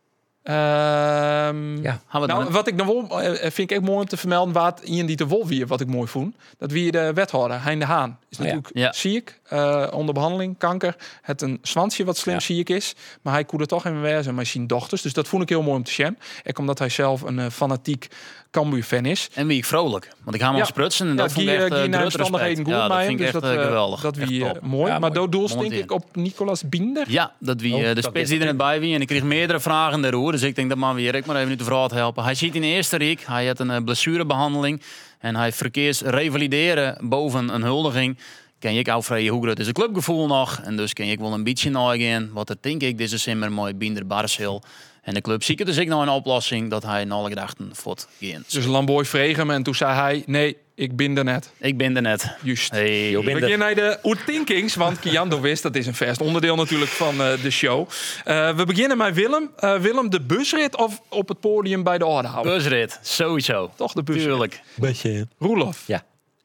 Ehm, Ja. Gaan we nou, dan- wat ik nog wel, eh, vind ik echt mooi om te vermelden, waar het Ian Dieter Wolf weer, wat ik mooi vond. Dat wie de wethouder, Hein de Haan, is Oh ja. natuurlijk Ja. ziek, uh, onder behandeling, kanker. Het een zwansje wat slim Ja. ziek is, maar hij kon er toch in wezen met zijn dochters. Dus dat vond ik heel mooi om te zien. Ook omdat hij zelf een uh, fanatiek Cambuur-fan is. En wie ik vrolijk. Want ik ga hem Ja. al sprutsen en Ja, dat vond ik Guy, echt uh, Guy uh, naar groot omstandigheden respect. goed Ja, dat bij vind hem. ik Dus echt dat, uh, uh, geweldig. dat Echt wie uh, top. mooi. Ja, maar mooi. dood doelst denk Mooi ik op Nicolas Binder. Ja, dat wie Oh, uh, de dat spits wist die ik er net bij wie. En ik kreeg meerdere vragen daarover. Dus ik denk dat maar weer ik maar even nu de vraag helpen. Hij ziet in de eerste week, hij had een uh, blessurebehandeling. En hij verkeers revalideren boven een huldiging. Ken ik ook vrij hoe groot is het clubgevoel nog. En dus ken ik wel een beetje nagaan. Wat er denk ik deze simmer mooi Binder Barcel. En de club ziet dus ik nou een oplossing dat hij in alle gedachten voort gaan. Dus Lamboy vreeg hem en toen zei hij, nee, ik ben er net. Ik ben er net. Juist. Hey. We beginnen naar de Oertinkings, want Kiando wist, dat is een vast onderdeel natuurlijk van uh, de show. Uh, we beginnen met Willem. Uh, Willem, de busrit of op het podium bij de Ordehouder? Busrit, sowieso. Toch de busrit. Tuurlijk. Beetje. Roelof. Ja.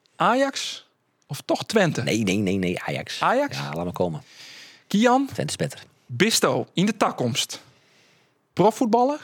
Ajax of toch Twente? Nee, nee, nee, nee. Ajax. Ajax? Ja, laat maar komen. Kian, Twente is beter. Bisto in de toekomst. Profvoetballer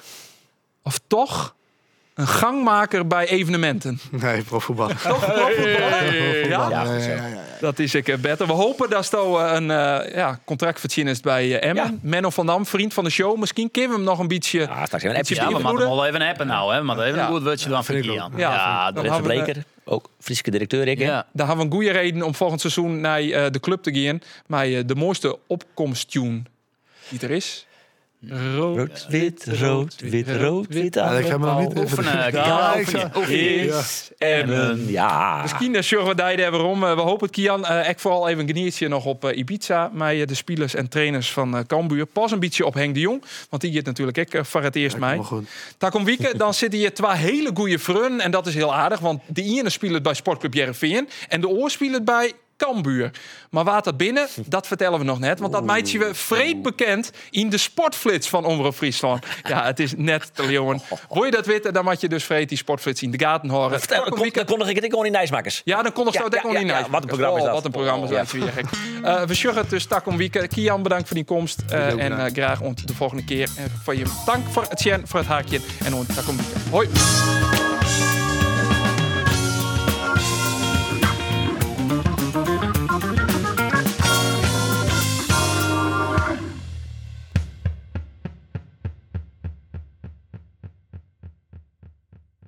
of toch een gangmaker bij evenementen? Nee, profvoetbal. Toch profvoetballer? Ja? Ja, Ja, goed zo. ja, ja, ja. Dat is ik beter. We hopen dat Sto een uh, ja, contract verdiend is bij uh, Emmen. Ja. Menno van Dam, vriend van de show. Misschien kunnen we hem nog een beetje... Ja, straks even een appje. Ja, we beïnvloeden. moeten wel even appen nou, hè. Maar even Ja. een goed woordje dan vind voor ik Kian. ook. Ja, Ja, dan dat Rens hebben we- Bleker, ook Friese directeur, ik. hè? ja. Daar hebben we een goede reden om volgend seizoen naar uh, de club te gaan. Maar uh, de mooiste opkomsttune die er is. Rood, Rood, wit, rood, wit, rood, wit. Ja, ik heb me nog niet even... Oefenen, Ja, Kian, ik zou- oefenen. is Emmen. Ja. Misschien dat zorgen we daar even om. Uh, we hopen het, Kian. Uh, ik vooral even een geniertje nog op uh, Ibiza. Met uh, de spelers en trainers van uh, Cambuur. Pas een beetje op Henk de Jong. Want die gaat natuurlijk ook uh, voor het eerst mij. Helemaal goed. Takom Wieke, dan zitten hier twee hele goede vrienden. En dat is heel aardig. Want de ene speelt bij Sportclub Jereveen. En de oor speelt bij Cambuur. Maar waar dat binnen, dat vertellen we nog net. Want dat meidje we vreed bekend in de sportflits van Omroep Friesland. Ja, het is net te leeuwen. Wil je dat weten, dan moet je dus vreed die sportflits in de gaten horen. Vertel, dan, Takom kon, Wieke- dan kondig ik het gewoon in Nijsmakers. ja, dan kon nog Ja, zo ja, ook ja, niet ja, nice. wat een programma is Oh, dat. Wat een programma is Oh, dat. weer gek. Uh, we zorgen het dus Takom Wieke. Kian, bedankt voor die komst. Uh, ook en uh, bedankt. graag ont de volgende keer. En voor je dank voor het zien, voor het haakje. En ont Takom Wieke. Hoi.